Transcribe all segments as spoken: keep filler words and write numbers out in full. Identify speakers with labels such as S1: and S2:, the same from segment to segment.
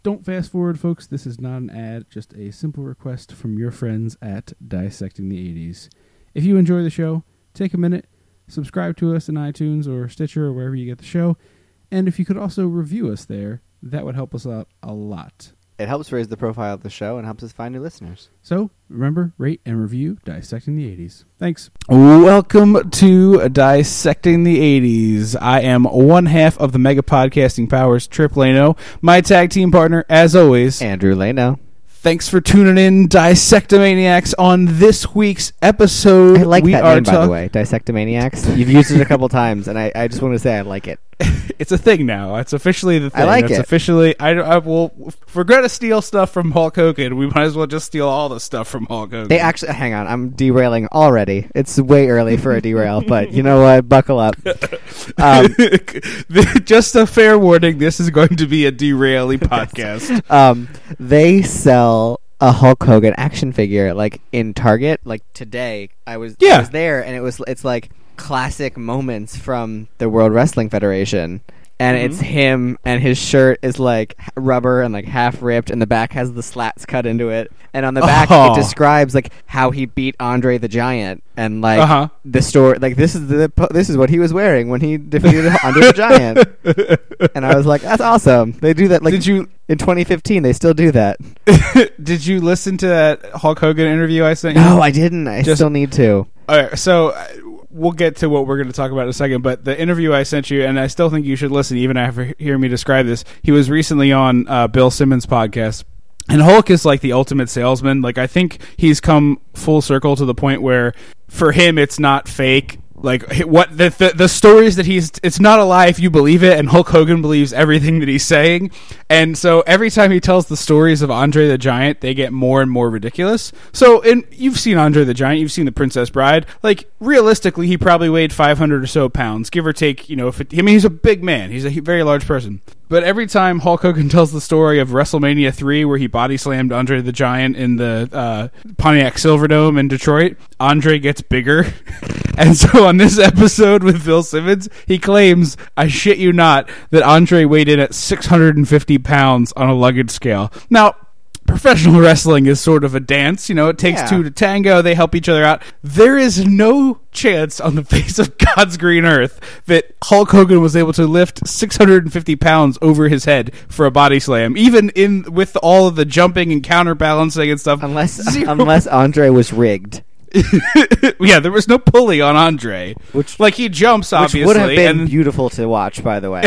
S1: Don't fast forward, folks. This is not an ad, just a simple request from your friends at Dissecting the eighties. If you enjoy the show, take a minute, subscribe to us in iTunes or Stitcher or wherever you get the show. And if you could also review us there, that would help us out a lot.
S2: It helps raise the profile of the show and helps us find new listeners.
S1: So, remember, rate and review Dissecting the eighties. Thanks. Welcome to Dissecting the eighties. I am one half of the Mega Podcasting Powers, Trip Lano. My tag team partner, as always,
S2: Andrew Lano.
S1: Thanks for tuning in, Dissectomaniacs. On this week's episode,
S2: I like
S1: we
S2: that
S1: are
S2: name,
S1: talk-
S2: by the way, Dissectomaniacs. You've used it a couple times, and I, I just want to say I like it.
S1: It's a thing now. It's officially the thing.
S2: I like
S1: it's
S2: it.
S1: officially. I, I will. If we're going to steal stuff from Hulk Hogan, we might as well just steal all the stuff from Hulk Hogan.
S2: They actually, hang on, I'm derailing already. It's way early for a derail, but you know what? Buckle up. Um,
S1: just a fair warning. This is going to be a deraily podcast.
S2: um, they sell a Hulk Hogan action figure like in Target. Like today, I was
S1: Yeah.
S2: I was there, and it was it's like classic moments from the World Wrestling Federation. And
S1: Mhm.
S2: it's him, and his shirt is like h- rubber and like half ripped, and the back has the slats cut into it. And on the back,
S1: Oh.
S2: it describes like how he beat Andre the Giant, and like
S1: Uh-huh.
S2: the story. Like this is the po- this is what he was wearing when he defeated Andre the Giant. And I was like, that's awesome. They do that. Like
S1: Did you
S2: in twenty fifteen? They still do that.
S1: did you listen to that Hulk Hogan interview I sent you?
S2: No, I didn't. I
S1: Just-
S2: still need to.
S1: All right, so uh, we'll get to what we're going to talk about in a second, but the interview I sent you, and I still think you should listen even after hearing me describe this, he was recently on uh, Bill Simmons' podcast, and Hulk is like the ultimate salesman. Like, I think he's come full circle to the point where, for him, it's not fake. Like, what the, the the stories that he's, it's not a lie if you believe it, and Hulk Hogan believes everything that he's saying. And so every time he tells the stories of Andre the Giant, they get more and more ridiculous. So, and you've seen Andre the Giant, you've seen The Princess Bride. Like, realistically, he probably weighed five hundred or so pounds, give or take, you know, if it, I mean, he's a big man. He's a very large person. But every time Hulk Hogan tells the story of WrestleMania three, where he body slammed Andre the Giant in the uh, Pontiac Silverdome in Detroit, Andre gets bigger. And so on this episode with Bill Simmons, he claims, I shit you not, that Andre weighed in at six hundred fifty pounds on a luggage scale. Now, professional wrestling is sort of a dance. You know, it takes
S2: Yeah.
S1: two to tango. They help each other out. There is no chance on the face of God's green earth that Hulk Hogan was able to lift six hundred fifty pounds over his head for a body slam, even in with all of the jumping and counterbalancing and stuff.
S2: Unless
S1: Zero.
S2: unless Andre was rigged,
S1: Yeah, there was no pulley on Andre.
S2: which
S1: Like, he jumps,
S2: which
S1: obviously.
S2: would have been
S1: and,
S2: beautiful to watch. By the way,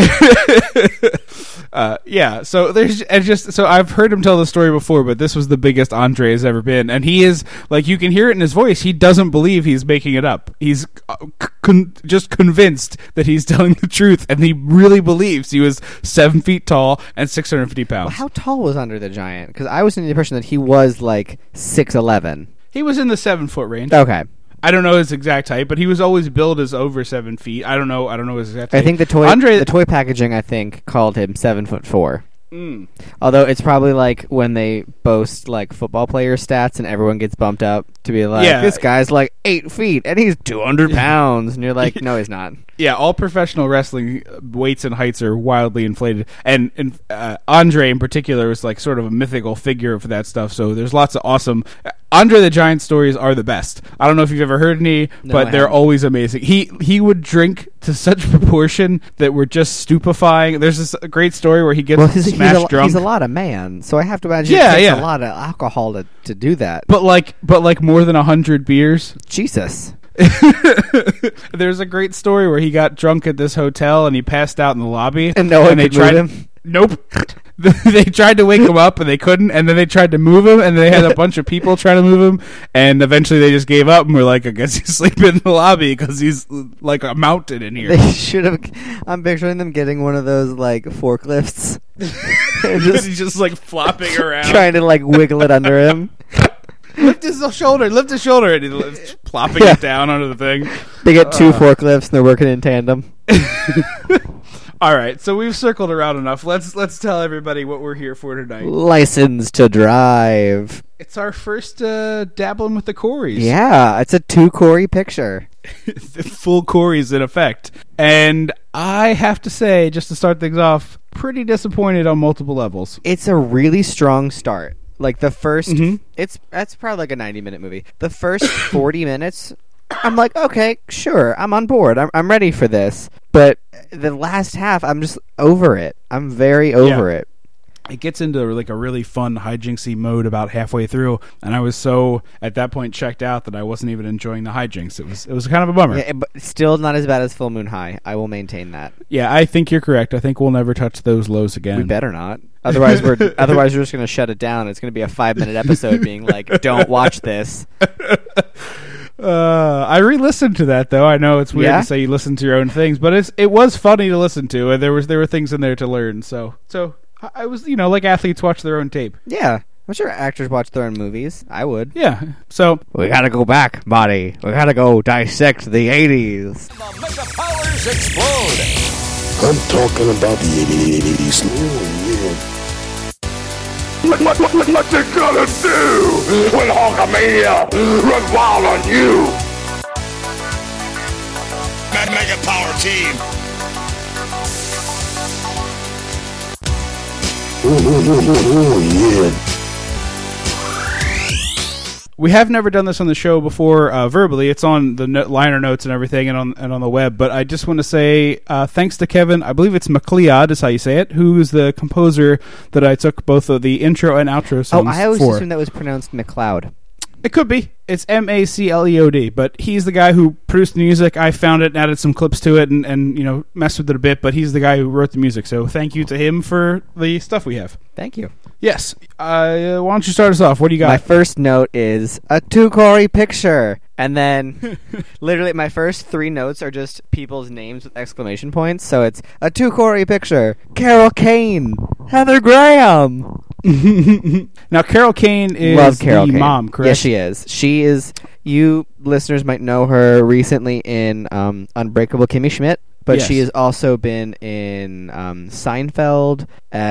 S1: uh, yeah, so there's and just so I've heard him tell the story before, but this was the biggest Andre has ever been, and he is like, you can hear it in his voice. He doesn't believe he's making it up. He's uh, con- just convinced that he's telling the truth, and he really believes he was seven feet tall and six hundred fifty pounds.
S2: Well, how tall was Andre the Giant? Because I was in the impression that he was like six eleven.
S1: He was in the seven foot range.
S2: Okay,
S1: I don't know his exact height, but he was always billed as over seven feet. I don't know. I don't know his exact height.
S2: I think the toy
S1: Andre,
S2: the toy packaging I think called him seven foot four.
S1: Mm.
S2: Although it's probably like when they boast like football player stats and everyone gets bumped up to be like,
S1: Yeah.
S2: this guy's like eight feet and he's two hundred pounds, and you're like, no, he's not.
S1: Yeah, all professional wrestling uh, weights and heights are wildly inflated, and, and uh, Andre in particular is like sort of a mythical figure for that stuff. So there's lots of awesome uh, Andre the Giant stories are the best. I don't know if you've ever heard any,
S2: No,
S1: but
S2: I
S1: they're
S2: haven't.
S1: always amazing. He he would drink to such proportion that were just stupefying. There's this great story where he gets
S2: Well, he's,
S1: smashed
S2: he's, a,
S1: drunk.
S2: he's a lot of man, so I have to imagine
S1: Yeah,
S2: it takes
S1: yeah.
S2: a lot of alcohol to, to do that.
S1: but like, but like more than a hundred beers.
S2: Jesus.
S1: There's a great story where he got drunk at this hotel and he passed out in the lobby,
S2: And no one
S1: they
S2: could move
S1: tried.
S2: him?
S1: Nope. They tried to wake him up and they couldn't, and then they tried to move him, and they had a bunch of people trying to move him, and eventually they just gave up and were like, I guess he's sleeping in the lobby because he's like a mountain in here.
S2: They should have. I'm picturing them getting one of those like forklifts, and just
S1: he's just like flopping around.
S2: trying to like wiggle it under him.
S1: Lift his shoulder, lift his shoulder, and he's plopping
S2: Yeah.
S1: it down onto the thing.
S2: They get two
S1: Uh.
S2: forklifts and they're working in tandem.
S1: All right, so we've circled around enough. Let's let's tell everybody what we're here for tonight.
S2: License to drive.
S1: It's our first uh, dabbling with the Coreys.
S2: Yeah, it's a two Corey picture.
S1: Full Coreys in effect. And I have to say, just to start things off, pretty disappointed on multiple levels.
S2: It's a really strong start. Like the first,
S1: mm-hmm.
S2: it's that's probably like a ninety minute movie. The first forty minutes, I'm like, okay, sure, I'm on board. I'm I'm ready for this. But the last half, I'm just over it. I'm very over
S1: yeah.
S2: it.
S1: It gets into like a really fun hijinksy mode about halfway through, and I was so at that point checked out that I wasn't even enjoying the hijinks. It was it was kind of a bummer.
S2: Yeah, but still not as bad as Full Moon High. I will maintain that.
S1: Yeah, I think you're correct. I think we'll never touch those lows again.
S2: We better not. Otherwise, we're otherwise we're just going to shut it down. It's going to be a five minute episode being like, "Don't watch this."
S1: Uh, I re-listened to that though. I know it's weird
S2: yeah?
S1: to say you listen to your own things, but it's it was funny to listen to, and there was there were things in there to learn. So so I was you know like athletes watch their own tape.
S2: Yeah, I'm sure actors watch their own movies. I would.
S1: Yeah. So
S2: we gotta go back, buddy. We gotta go dissect the eighties.
S3: The mega powers explode.
S4: I'm talking about the eighties. Oh, yeah. What, what, what, what you gonna do when Hulkamania runs wild on you?
S3: Mega Power Team.
S4: Oh, yeah.
S1: we have never done this on the show before uh, verbally. It's on the no- liner notes and everything, and on and on the web. But I just want to say uh, thanks to Kevin. I believe it's MacLeod is how you say it. Who is the composer that I took both of the intro and outro songs
S2: Oh, I always
S1: for.
S2: assumed that was pronounced McLeod.
S1: It could be. It's M A C L E O D, but he's the guy who produced the music. I found it and added some clips to it and, and you know messed with it a bit, but he's the guy who wrote the music. So thank you to him for the stuff we have.
S2: Thank you.
S1: Yes. Uh, why don't you start us off? What do you got?
S2: My first note is a two-Corey picture. And then literally my first three notes are just people's names with exclamation points. So it's a two-Corey picture. Carol Kane. Heather Graham.
S1: Now, Carol Kane is
S2: Love Carol
S1: the
S2: Kane.
S1: mom, correct?
S2: Yes, she is. She is, you listeners might know her recently in um, Unbreakable Kimmy Schmidt. But
S1: Yes.
S2: she has also been in um, Seinfeld,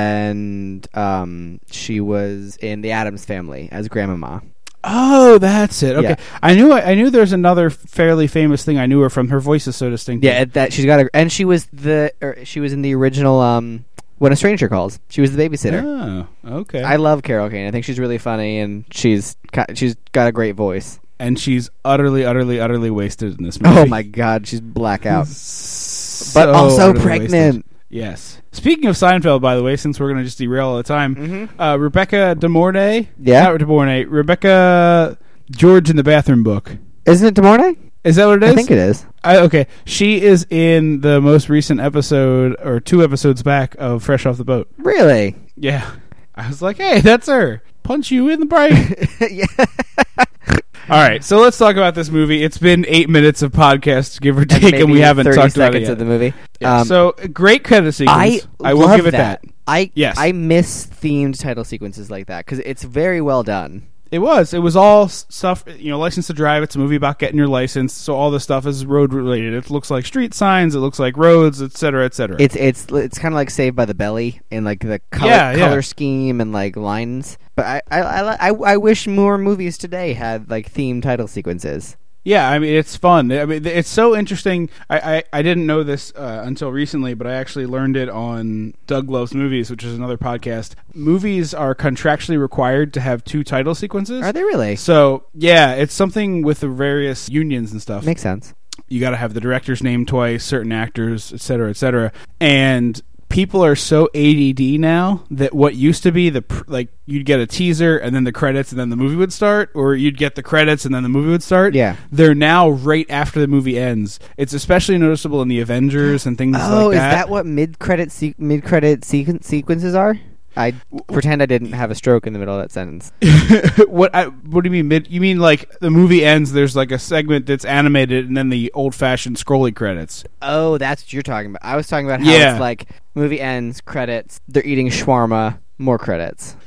S2: and um, she was in The Addams Family as Grandmama.
S1: Oh, that's it. Okay,
S2: Yeah.
S1: I knew. I knew there's another fairly famous thing I knew her from. Her voice is so distinct.
S2: Yeah, that she's got a, and she was the, er, she was in the original um, When a Stranger Calls. She was the babysitter.
S1: Oh, okay.
S2: I love Carol Kane. I think she's really funny, and she's ki- she's got a great voice.
S1: And she's utterly, utterly, utterly wasted in this movie.
S2: Oh my God, she's blackout.
S1: So
S2: But also
S1: utterly
S2: pregnant.
S1: wasted. Yes. Speaking of Seinfeld, by the way, since we're going to just derail all the time,
S2: Mhm.
S1: uh, Rebecca De Mornay.
S2: Yeah?
S1: Not De Mornay. Rebecca George in the Bathroom Book.
S2: Isn't it DeMornay?
S1: Is that what it is?
S2: I think it is.
S1: I, okay. She is in the most recent episode, or two episodes back, of Fresh Off the Boat.
S2: Really?
S1: Yeah. I was like, hey, that's her. Punch you in the brain.
S2: Yeah.
S1: All right, so let's talk about this movie. It's been eight minutes of podcast, give or
S2: And
S1: take, and,
S2: maybe
S1: we haven't
S2: thirty
S1: talked about it
S2: seconds
S1: yet.
S2: of the movie.
S1: Yeah,
S2: Um,
S1: so, great credit sequence.
S2: I
S1: I will
S2: love
S1: give it
S2: that.
S1: that.
S2: I
S1: Yes.
S2: I miss themed title sequences like that because it's very well done.
S1: It was. It was all s- stuff, you know, License to Drive. It's a movie about getting your license, so all the stuff is road related. It looks like street signs, it looks like roads, et cetera, et cetera.
S2: It's it's it's kind of like Saved by the Belly in like the color,
S1: Yeah, yeah.
S2: color scheme and like lines. But I I, I I I wish more movies today had like themed title sequences.
S1: Yeah, I mean, it's fun. I mean, it's so interesting. I, I, I didn't know this uh, until recently, but I actually learned it on Doug Loves Movies, which is another podcast. Movies are contractually required to have two title sequences.
S2: Are they really?
S1: So, yeah, it's something with the various unions and stuff.
S2: Makes sense.
S1: You got to have the director's name twice, certain actors, et cetera, et cetera. And people are so A D D now that what used to be the pr- like you'd get a teaser and then the credits and then the movie would start, or you'd get the credits and then the movie would start.
S2: Yeah.
S1: They're now right after the movie ends. It's especially noticeable in the Avengers and things
S2: Oh,
S1: like
S2: is
S1: that.
S2: that what mid credit se- mid credit sequen- sequences are? I pretend I didn't have a stroke in the middle of that sentence.
S1: what I, what do you mean mid? You mean like the movie ends? There's like a segment that's animated and then the old fashioned scrolly credits.
S2: Oh, that's what you're talking about. I was talking about how
S1: Yeah.
S2: it's like movie ends, credits, they're eating shawarma, more credits.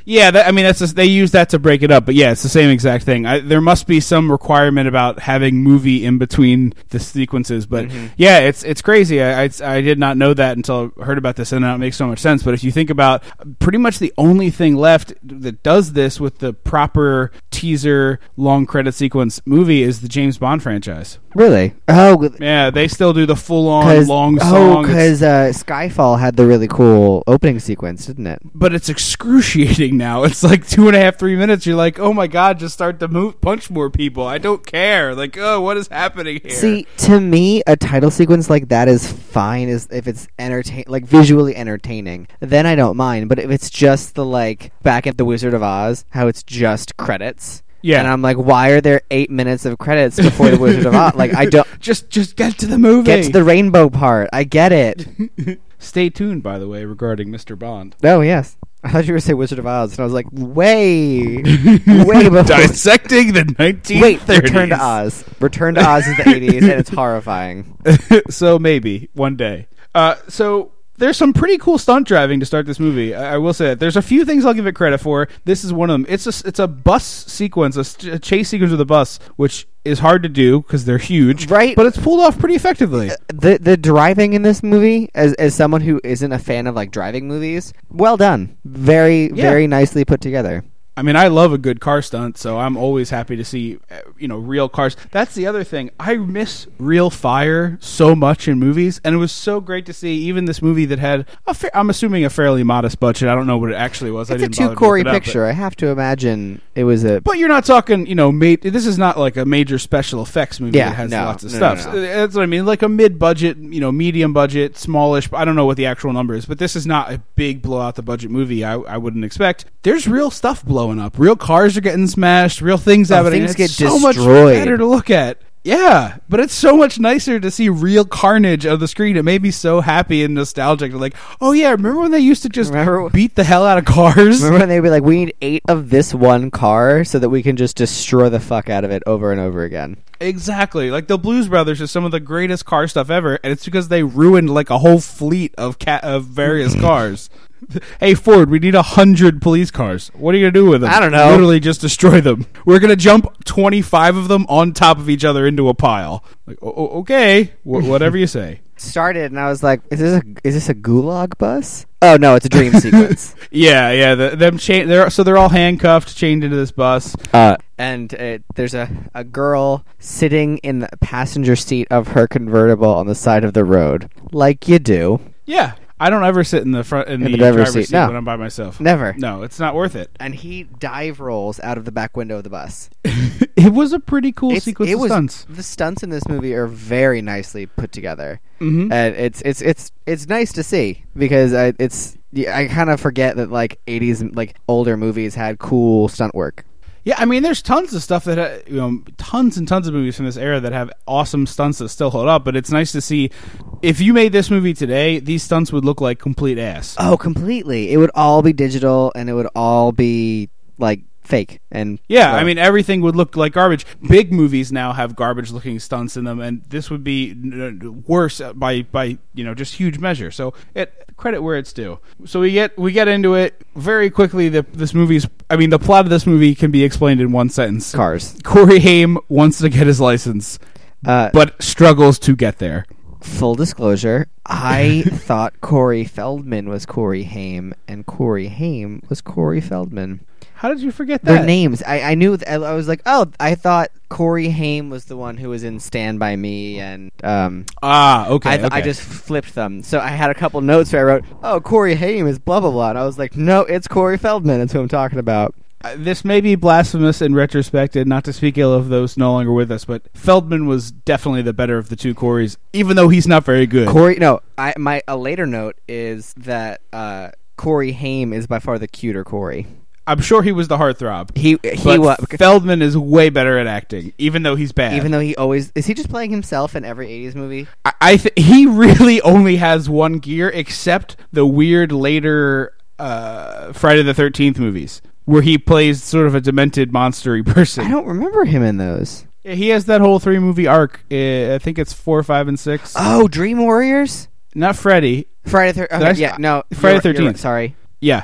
S1: Yeah, that, I mean that's just, they use that to break it up, but yeah, it's the same exact thing. I, there must be some requirement about having movie in between the sequences, but
S2: Mm-hmm.
S1: yeah, it's it's crazy. I, I I did not know that until I heard about this, and now it makes so much sense. But if you think about pretty much the only thing left that does this with the proper teaser long credit sequence movie is the James Bond franchise.
S2: Really? Oh,
S1: Yeah, they still do the full on
S2: Cause,
S1: long
S2: oh,
S1: song. It's-
S2: because uh, Skyfall had the really cool opening sequence, didn't it?
S1: but it's excruciating now. It's like two and a half, three minutes. You're like, oh my god, just start to move, punch more people. I don't care. Like, oh, what is happening here?
S2: See, to me, a title sequence like that is fine as if it's entertain, like visually entertaining. Then I don't mind. But if it's just the like back at the Wizard of Oz, how it's just credits.
S1: Yeah.
S2: And I'm like, why are there eight minutes of credits before the Wizard of Oz? Like, I don't
S1: just, just get to the movie.
S2: get to the rainbow part. I get it.
S1: Stay tuned, by the way, regarding Mister Bond.
S2: Oh yes. I thought you were going to say Wizard of Oz, and I was like, way, way before.
S1: Dissecting the nineteen thirties.
S2: Wait, Return to Oz. Return to Oz is the eighties, and it's horrifying.
S1: So maybe one day. Uh, so there's some pretty cool stunt driving to start this movie. I, I will say that there's a few things I'll give it credit for. This is one of them. It's a it's a bus sequence, a, st- a chase sequence with a bus, which is hard to do because they're huge,
S2: Right.
S1: But it's pulled off pretty effectively.
S2: The the driving in this movie, as as someone who isn't a fan of like driving movies, well done. Very
S1: Yeah.
S2: very nicely put together.
S1: I mean, I love a good car stunt, so I'm always happy to see, uh, you know, real cars. That's the other thing. I miss real fire so much in movies, and it was so great to see even this movie that had, a fa- I'm assuming, a fairly modest budget. I don't know what it actually was. I
S2: It's a
S1: didn't bother
S2: two
S1: to
S2: Corey
S1: look it up, but-
S2: picture. I have to imagine it was a.
S1: But you're not talking, you know, ma- this is not like a major special effects movie
S2: Yeah,
S1: that has
S2: no,
S1: lots of
S2: no,
S1: stuff.
S2: no, no.
S1: So that's what I mean. Like a mid-budget, you know, medium budget, smallish. I don't know what the actual number is, but this is not a big blow out the budget movie. I, I wouldn't expect. There's real stuff blowing up. Real cars are getting smashed. Real things
S2: Oh,
S1: happening.
S2: things
S1: It's
S2: get
S1: so much
S2: destroyed.
S1: better to look at. Yeah, but it's so much nicer to see real carnage of the screen. It made me so happy and nostalgic. Like, oh yeah, remember when they used to just
S2: Remember-
S1: beat the hell out of cars?
S2: Remember when they'd be like, "We need eight of this one car so that we can just destroy the fuck out of it over and over again."
S1: Exactly. Like the Blues Brothers is some of the greatest car stuff ever, and it's because they ruined like a whole fleet of ca- of various cars. Hey Ford, we need a hundred police cars. What are you gonna do with them?
S2: I don't know.
S1: Literally just destroy them. We're gonna jump twenty-five of them on top of each other into a pile. Like, o- o- okay, Wh- whatever you say.
S2: Started and I was like, "Is this a is this a gulag bus?" Oh no, it's a dream sequence.
S1: Yeah, yeah. The, them chain. They're so they're all handcuffed, chained into this bus.
S2: Uh, and uh, there's a, a girl sitting in the passenger seat of her convertible on the side of the road, like you do.
S1: Yeah, I don't ever sit in the front in,
S2: In
S1: the,
S2: the driver's
S1: driver's
S2: seat,
S1: seat
S2: no.
S1: when I'm by myself.
S2: Never.
S1: No, it's not worth it.
S2: And he dive rolls out of the back window of the bus.
S1: It was a pretty cool
S2: It's-
S1: sequence
S2: it
S1: of
S2: was,
S1: stunts.
S2: The stunts in this movie are very nicely put together,
S1: Mhm.
S2: and it's it's it's it's nice to see because I, it's yeah, I kind of forget that like eighties like older movies had cool stunt work.
S1: Yeah, I mean, there's tons of stuff that, uh, you know, tons and tons of movies from this era that have awesome stunts that still hold up, but it's nice to see, if you made this movie today, these stunts would look like complete ass.
S2: Oh, completely! It would all be digital, and it would all be like fake. And
S1: Yeah,
S2: well,
S1: I mean, everything would look like garbage. Big movies now have garbage-looking stunts in them, and this would be n- worse by, by you know, just huge measure. So, it, credit where it's due. So we get we get into it very quickly. The, this movie's, I mean, the plot of this movie can be explained in one sentence.
S2: cars.
S1: Corey Haim wants to get his license,
S2: Uh,
S1: but struggles to get there.
S2: Full disclosure, I thought Corey Feldman was Corey Haim, and Corey Haim was Corey Feldman.
S1: How did you forget
S2: Their
S1: that?
S2: names. I, I knew. Th- I was like, oh, I thought Corey Haim was the one who was in Stand By Me, and um,
S1: Ah, okay.
S2: I, th-
S1: okay.
S2: I just flipped them. So I had a couple notes where I wrote, oh, Corey Haim is blah blah blah, and I was like, no, it's Corey Feldman. That's who I'm talking about.
S1: Uh, this may be blasphemous in retrospect, and not to speak ill of those no longer with us, but Feldman was definitely the better of the two Coreys, even though he's not very good.
S2: Corey, no, I my a later note is that uh, Corey Haim is by far the cuter Corey.
S1: I'm sure he was the heartthrob.
S2: He he
S1: But
S2: was.
S1: Feldman is way better at acting, even though he's bad.
S2: Even though he always is, he just playing himself in every eighties movie.
S1: I, I th- he really only has one gear, except the weird later uh, Friday the thirteenth movies, where he plays sort of a demented, monstery person.
S2: I don't remember him in those.
S1: Yeah, he has that whole three movie arc. Uh, I think it's four, five, and six.
S2: Oh, Dream Warriors.
S1: Not Freddy.
S2: Friday the
S1: Did I
S2: thirteenth.
S1: s-
S2: yeah, no.
S1: Friday
S2: you're-
S1: the
S2: you're right,
S1: thirteenth.
S2: Sorry.
S1: Yeah.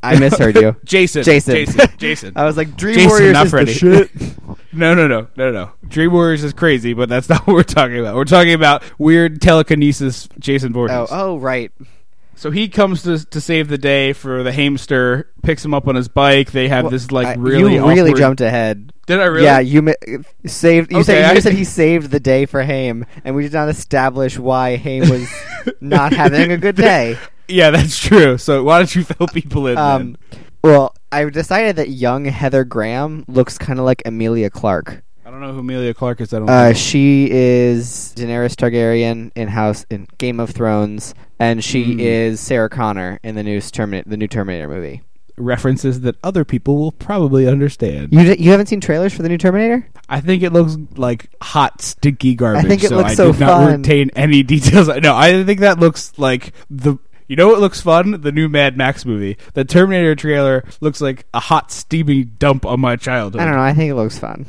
S2: I misheard you.
S1: Jason.
S2: Jason.
S1: Jason. Jason.
S2: I was like, Dream
S1: Jason,
S2: Warriors
S1: not
S2: is
S1: Freddy.
S2: the shit.
S1: No, no, no, no, no. Dream Warriors is crazy, but that's not what we're talking about. We're talking about weird telekinesis Jason Voorhees.
S2: Oh, oh, right.
S1: So he comes to to save the day for the hamster, picks him up on his bike. They have
S2: Well,
S1: this like
S2: I-
S1: really
S2: You really
S1: awkward-
S2: jumped ahead.
S1: Did I really?
S2: Yeah, you mi- saved. You
S1: Okay,
S2: said you
S1: I-
S2: said he saved the day for Haim, and we did not establish why Haim was not having a good day.
S1: Yeah, that's true. So why don't you fill people in
S2: Um,
S1: then?
S2: well, I decided that young Heather Graham looks kind of like Emilia Clarke.
S1: I don't know who Amelia Clark is. I don't
S2: Uh,
S1: know.
S2: she is Daenerys Targaryen in House in Game of Thrones, and she
S1: Mm.
S2: is Sarah Connor in the new Terminator, the new Terminator movie.
S1: References that other people will probably understand.
S2: You d- you haven't seen trailers for the new Terminator?
S1: I think it looks like hot, stinky garbage.
S2: I think it
S1: so
S2: looks
S1: I
S2: so
S1: did not
S2: fun.
S1: retain any details. No, I think that looks like the. You know what looks fun? The new Mad Max movie. The Terminator trailer looks like a hot, steamy dump on my childhood.
S2: I don't know. I think it looks fun.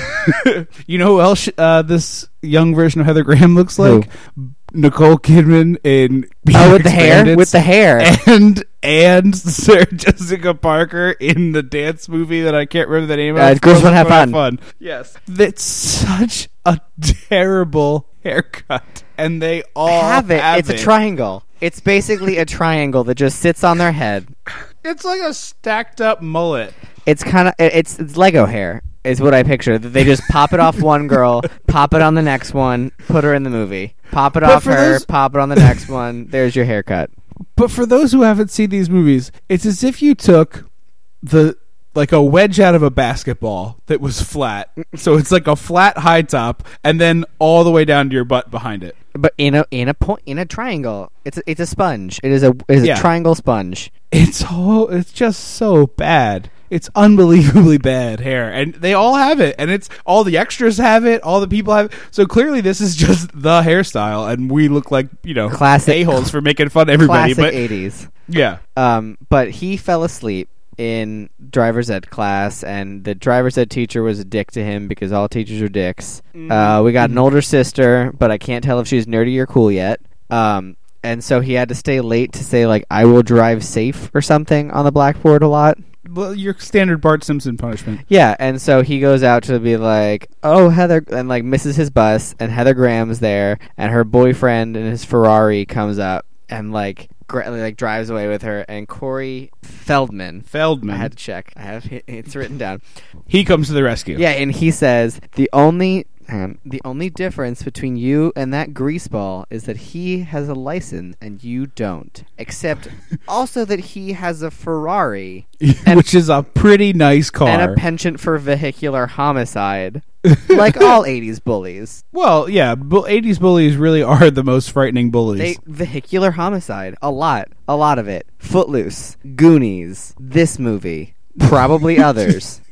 S1: You know who else uh, this young version of Heather Graham looks like? Nicole Kidman in
S2: Oh, with the hair,
S1: Bandits.
S2: with the hair.
S1: and and Sarah Jessica Parker in the dance movie that I can't remember the name
S2: Uh,
S1: of.
S2: Girls Wanna Have Fun.
S1: Yes, that's such a terrible haircut, and they all
S2: have it.
S1: Have
S2: It's a triangle. It's basically a triangle that just sits on their head.
S1: It's like a stacked up mullet.
S2: It's kind of it's it's Lego hair. Is what I picture. That they just pop it off one girl, pop it on the next one, put her in the movie. Pop it
S1: But
S2: off
S1: for
S2: her,
S1: those-
S2: pop it on the next one. There's your haircut.
S1: But for those who haven't seen these movies, it's as if you took the like a wedge out of a basketball that was flat. So it's like a flat high top, and then all the way down to your butt behind it.
S2: But in a in a point in a triangle, it's a, it's a sponge. It is a it is
S1: Yeah.
S2: a triangle sponge.
S1: It's all, it's just so bad. It's unbelievably bad hair, and they all have it, and it's all the extras have it, all the people have it. So clearly, this is just the hairstyle, and we look like you know
S2: Classic-
S1: a holes for making fun of everybody.
S2: Classic
S1: But
S2: eighties.
S1: yeah,
S2: Um, but he fell asleep in driver's ed class, and the driver's ed teacher was a dick to him because all teachers are dicks. Uh, we got an older sister, but I can't tell if she's nerdy or cool yet. Um, and so he had to stay late to say like "I will drive safe" or something on the blackboard a lot.
S1: well, your standard Bart Simpson punishment.
S2: Yeah, and so he goes out to be like, "Oh, Heather," and like misses his bus, and Heather Graham's there, and her boyfriend in his Ferrari comes up and like gra- like drives away with her, and Corey Feldman.
S1: Feldman.
S2: I had to check. I have it's written down.
S1: He comes to the rescue.
S2: Yeah, and he says the only hang on, the only difference between you and that greaseball is that he has a license and you don't. Except also that he has a Ferrari
S1: which is a pretty nice car.
S2: and a penchant for vehicular homicide, like all eighties bullies.
S1: Well, yeah, bu- eighties bullies really are the most frightening bullies.
S2: They vehicular homicide, a lot, a lot of it. Footloose, Goonies, this movie, probably others.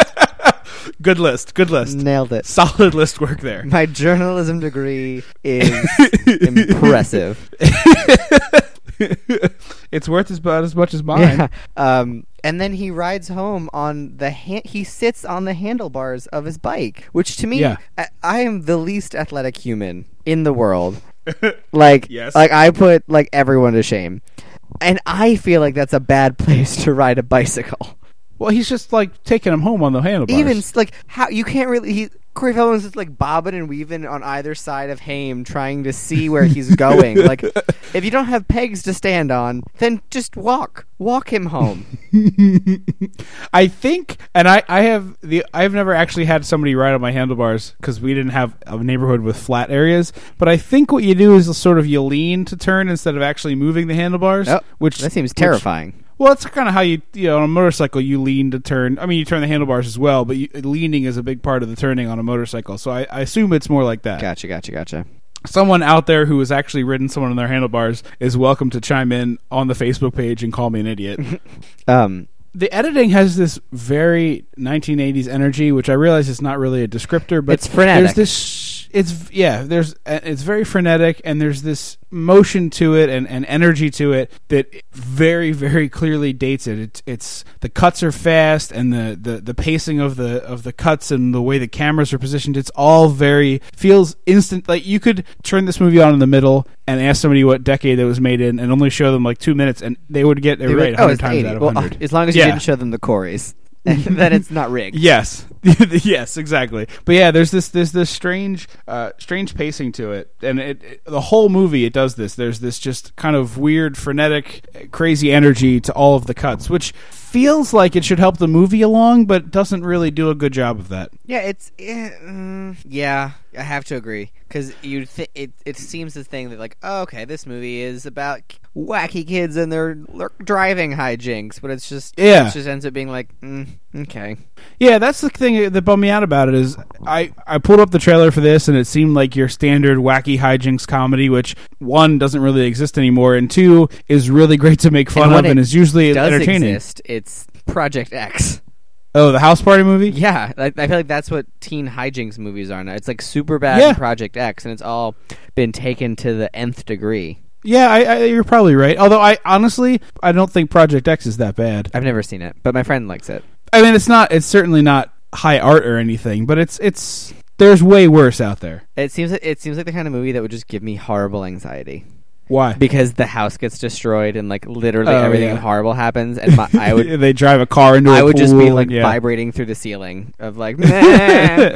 S1: Good list. Good list.
S2: Nailed it.
S1: Solid list work there.
S2: My journalism degree is impressive.
S1: It's worth as, about as much as mine.
S2: Yeah. Um, and then he rides home on the ha- he sits on the handlebars of his bike, which to me,
S1: Yeah.
S2: I, I am the least athletic human in the world. Like,
S1: Yes.
S2: like I put like everyone to shame, and I feel like that's a bad place to ride a bicycle.
S1: Well, he's just like taking him home on the handlebars.
S2: Even s- like how you can't really. He, Corey Feldman's just like bobbing and weaving on either side of Haim, trying to see where he's going. Like, if you don't have pegs to stand on, then just walk, walk him home.
S1: I think, and I, I have the I've never actually had somebody ride on my handlebars because we didn't have a neighborhood with flat areas. But I think what you do is sort of you lean to turn instead of actually moving the handlebars.
S2: Oh,
S1: which
S2: that seems
S1: which-
S2: terrifying.
S1: Well, that's kind of how you, you know, on a motorcycle, you lean to turn. I mean, you turn the handlebars as well, but you, leaning is a big part of the turning on a motorcycle. So I, I assume it's more like that.
S2: Gotcha, gotcha, gotcha.
S1: Someone out there who has actually ridden someone on their handlebars is welcome to chime in on the Facebook page and call me an idiot.
S2: Um,
S1: The editing has this very nineteen eighties energy, which I realize is not really a descriptor, but
S2: It's frenetic.
S1: there's this. it's yeah. There's it's very frenetic, and there's this motion to it and, and energy to it that very very clearly dates it. It's, it's the cuts are fast, and the, the, the pacing of the of the cuts and the way the cameras are positioned. It's all very feels instant. Like you could turn this movie on in the middle and ask somebody what decade it was made in, and only show them like two minutes, and they would get it
S2: They'd be
S1: right
S2: like,
S1: a
S2: oh,
S1: hundred
S2: it's
S1: times
S2: eighty.
S1: out of
S2: Well,
S1: hundred.
S2: as long as you
S1: Yeah.
S2: didn't show them the Corys. Then it's not rigged.
S1: Yes, yes, exactly. But yeah, there's this there's this strange uh, strange pacing to it, and it, it the whole movie it does this. There's this just kind of weird, frenetic, crazy energy to all of the cuts, which feels like it should help the movie along, but doesn't really do a good job of that.
S2: Yeah, it's eh, mm, yeah. I have to agree because you th- it it seems the thing that like oh, okay, this movie is about wacky kids and their driving hijinks, but it's just
S1: Yeah.
S2: it just ends up being like mm, okay.
S1: Yeah, that's the thing that bummed me out about it is I, I pulled up the trailer for this and it seemed like your standard wacky hijinks comedy, which one doesn't really exist anymore, and two is really great to make fun
S2: And
S1: of
S2: when
S1: and
S2: it
S1: is usually
S2: does
S1: entertaining.
S2: exist, it's Project X.
S1: Oh, the house party movie?
S2: Yeah, I, I feel like that's what teen hijinks movies are now. It's like Superbad
S1: Yeah.
S2: and Project X, and it's all been taken to the nth degree.
S1: Yeah, I, I, you're probably right. Although I honestly, I don't think Project X is that bad.
S2: I've never seen it, but my friend likes it.
S1: I mean, it's not. It's certainly not high art or anything, but it's it's. There's way worse out there.
S2: It seems it seems like the kind of movie that would just give me horrible anxiety
S1: Why?
S2: because the house gets destroyed and like literally
S1: Oh,
S2: everything
S1: yeah.
S2: horrible happens, and my, I would
S1: they drive a car into.
S2: I
S1: a
S2: would just be
S1: pool
S2: like
S1: and- yeah.
S2: vibrating through the ceiling of like. Meh.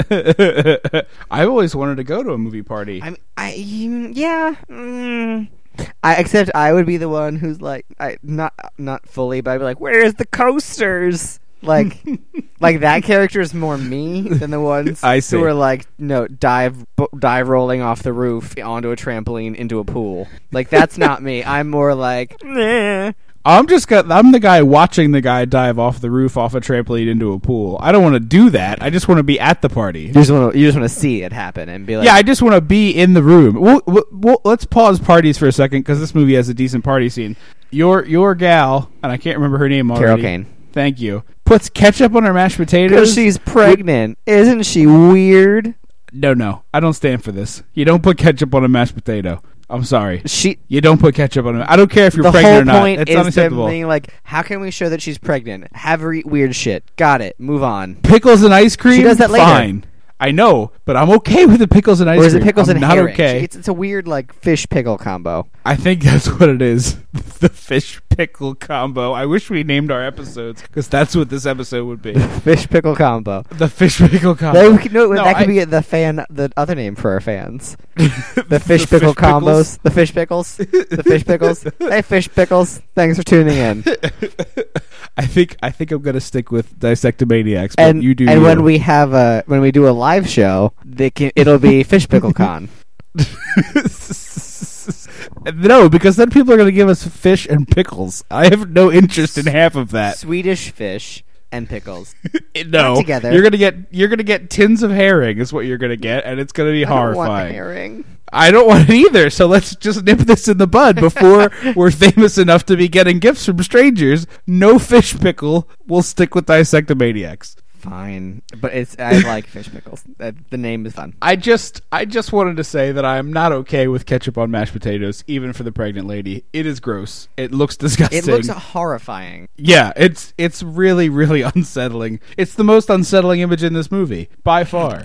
S1: I've always wanted to go to a movie party.
S2: I'm I mm, yeah. Mm. I except I would be the one who's like I not not fully, but I'd be like, "Where's the coasters?" Like, like that character is more me than the ones
S1: I see.
S2: who are like, no, dive b- dive rolling off the roof onto a trampoline into a pool. Like that's not me. I'm more like, nah.
S1: I'm just got. I'm the guy watching the guy dive off the roof off a trampoline into a pool. I don't want to do that. I just want to be at the party.
S2: You just want to you just want to see it happen and be like,
S1: Yeah, I just want to be in the room. We'll, we'll, we'll, let's pause parties for a second because this movie has a decent party scene. Your your gal, and I can't remember her name already.
S2: Carol Kane.
S1: Thank you. Puts ketchup on her mashed potatoes.
S2: Because she's pregnant. Isn't she weird?
S1: No, no, I don't stand for this. You don't put ketchup on a mashed potato. I'm sorry.
S2: She.
S1: You don't put ketchup on it. I don't care if you're
S2: The
S1: pregnant
S2: whole
S1: or not.
S2: point
S1: It's
S2: is them
S1: unacceptable.
S2: being like, how can we show that she's pregnant? Have her eat weird shit. Got it. Move on.
S1: Pickles and ice cream.
S2: She does that later.
S1: Fine. I know, but I'm okay with the pickles and ice
S2: Or is
S1: cream.
S2: it pickles
S1: I'm
S2: and
S1: not
S2: herring?
S1: okay.
S2: It's, it's a weird like fish pickle combo.
S1: I think that's what it is. The fish pickle combo. I wish we named our episodes because that's what this episode would be.
S2: Fish pickle combo.
S1: The fish pickle combo.
S2: That, we could, no,
S1: No,
S2: that could
S1: I-
S2: be the fan. The other name for our fans. The fish
S1: The
S2: pickle
S1: fish pickles.
S2: combos. The fish pickles. The fish pickles. Hey, fish pickles. Thanks for tuning in.
S1: I think I think I'm gonna stick with Dissectomaniacs, but
S2: And
S1: you do.
S2: and
S1: you.
S2: when we have a when we do a live show, they can, it'll be Fish Pickle Con.
S1: No, because then people are going to give us fish and pickles. I have no interest in half of that.
S2: Swedish fish and pickles.
S1: No,
S2: Not together.
S1: you're gonna get you're gonna get tins of herring is what you're gonna get, and it's gonna be
S2: I don't
S1: horrifying.
S2: want herring.
S1: I don't want it either. So let's just nip this in the bud before we're famous enough to be getting gifts from strangers. No fish pickle. We'll stick with Dissectomaniacs.
S2: Fine, but it's I like fish pickles. Uh, the name is fun.
S1: I just I just wanted to say that I am not okay with ketchup on mashed potatoes, even for the pregnant lady. It is gross. It looks disgusting.
S2: It looks horrifying.
S1: Yeah, it's it's really really unsettling. It's the most unsettling image in this movie by far.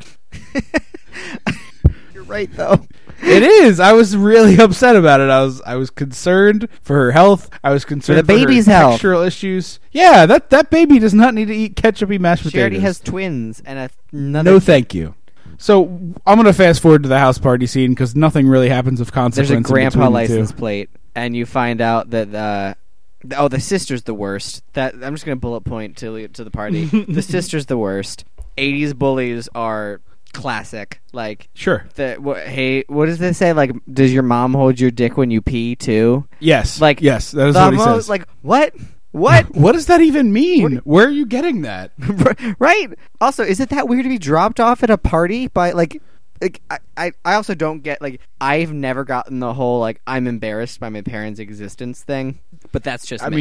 S2: You're right, though.
S1: It is. I was really upset about it. I was I was concerned for her health. I was concerned
S2: For the
S1: for
S2: baby's
S1: her
S2: health.
S1: textural issues. Yeah, that that baby does not need to eat ketchupy mashed
S2: She
S1: potatoes.
S2: already has twins and a, another.
S1: No, thank you. So I'm gonna fast forward to the house party scene because nothing really happens of consequence.
S2: There's a
S1: in
S2: grandpa
S1: between the
S2: license
S1: two.
S2: plate, and you find out that uh, th- oh, the sister's the worst. That I'm just gonna bullet point to to the party. The sister's the worst. eighties bullies are classic. Like
S1: Sure.
S2: the what, hey, what does this say? Like, does your mom hold your dick when you pee too?
S1: Yes.
S2: Like
S1: yes, that is
S2: the
S1: what he
S2: mo-
S1: says.
S2: Like what? What?
S1: What does that even mean?
S2: What do-
S1: Where are you getting that?
S2: Right. Also, is it that weird to be dropped off at a party by like? Like I, I, I also don't get like I've never gotten the whole like I'm embarrassed by my parents' existence thing, but that's just
S1: I
S2: me.
S1: mean,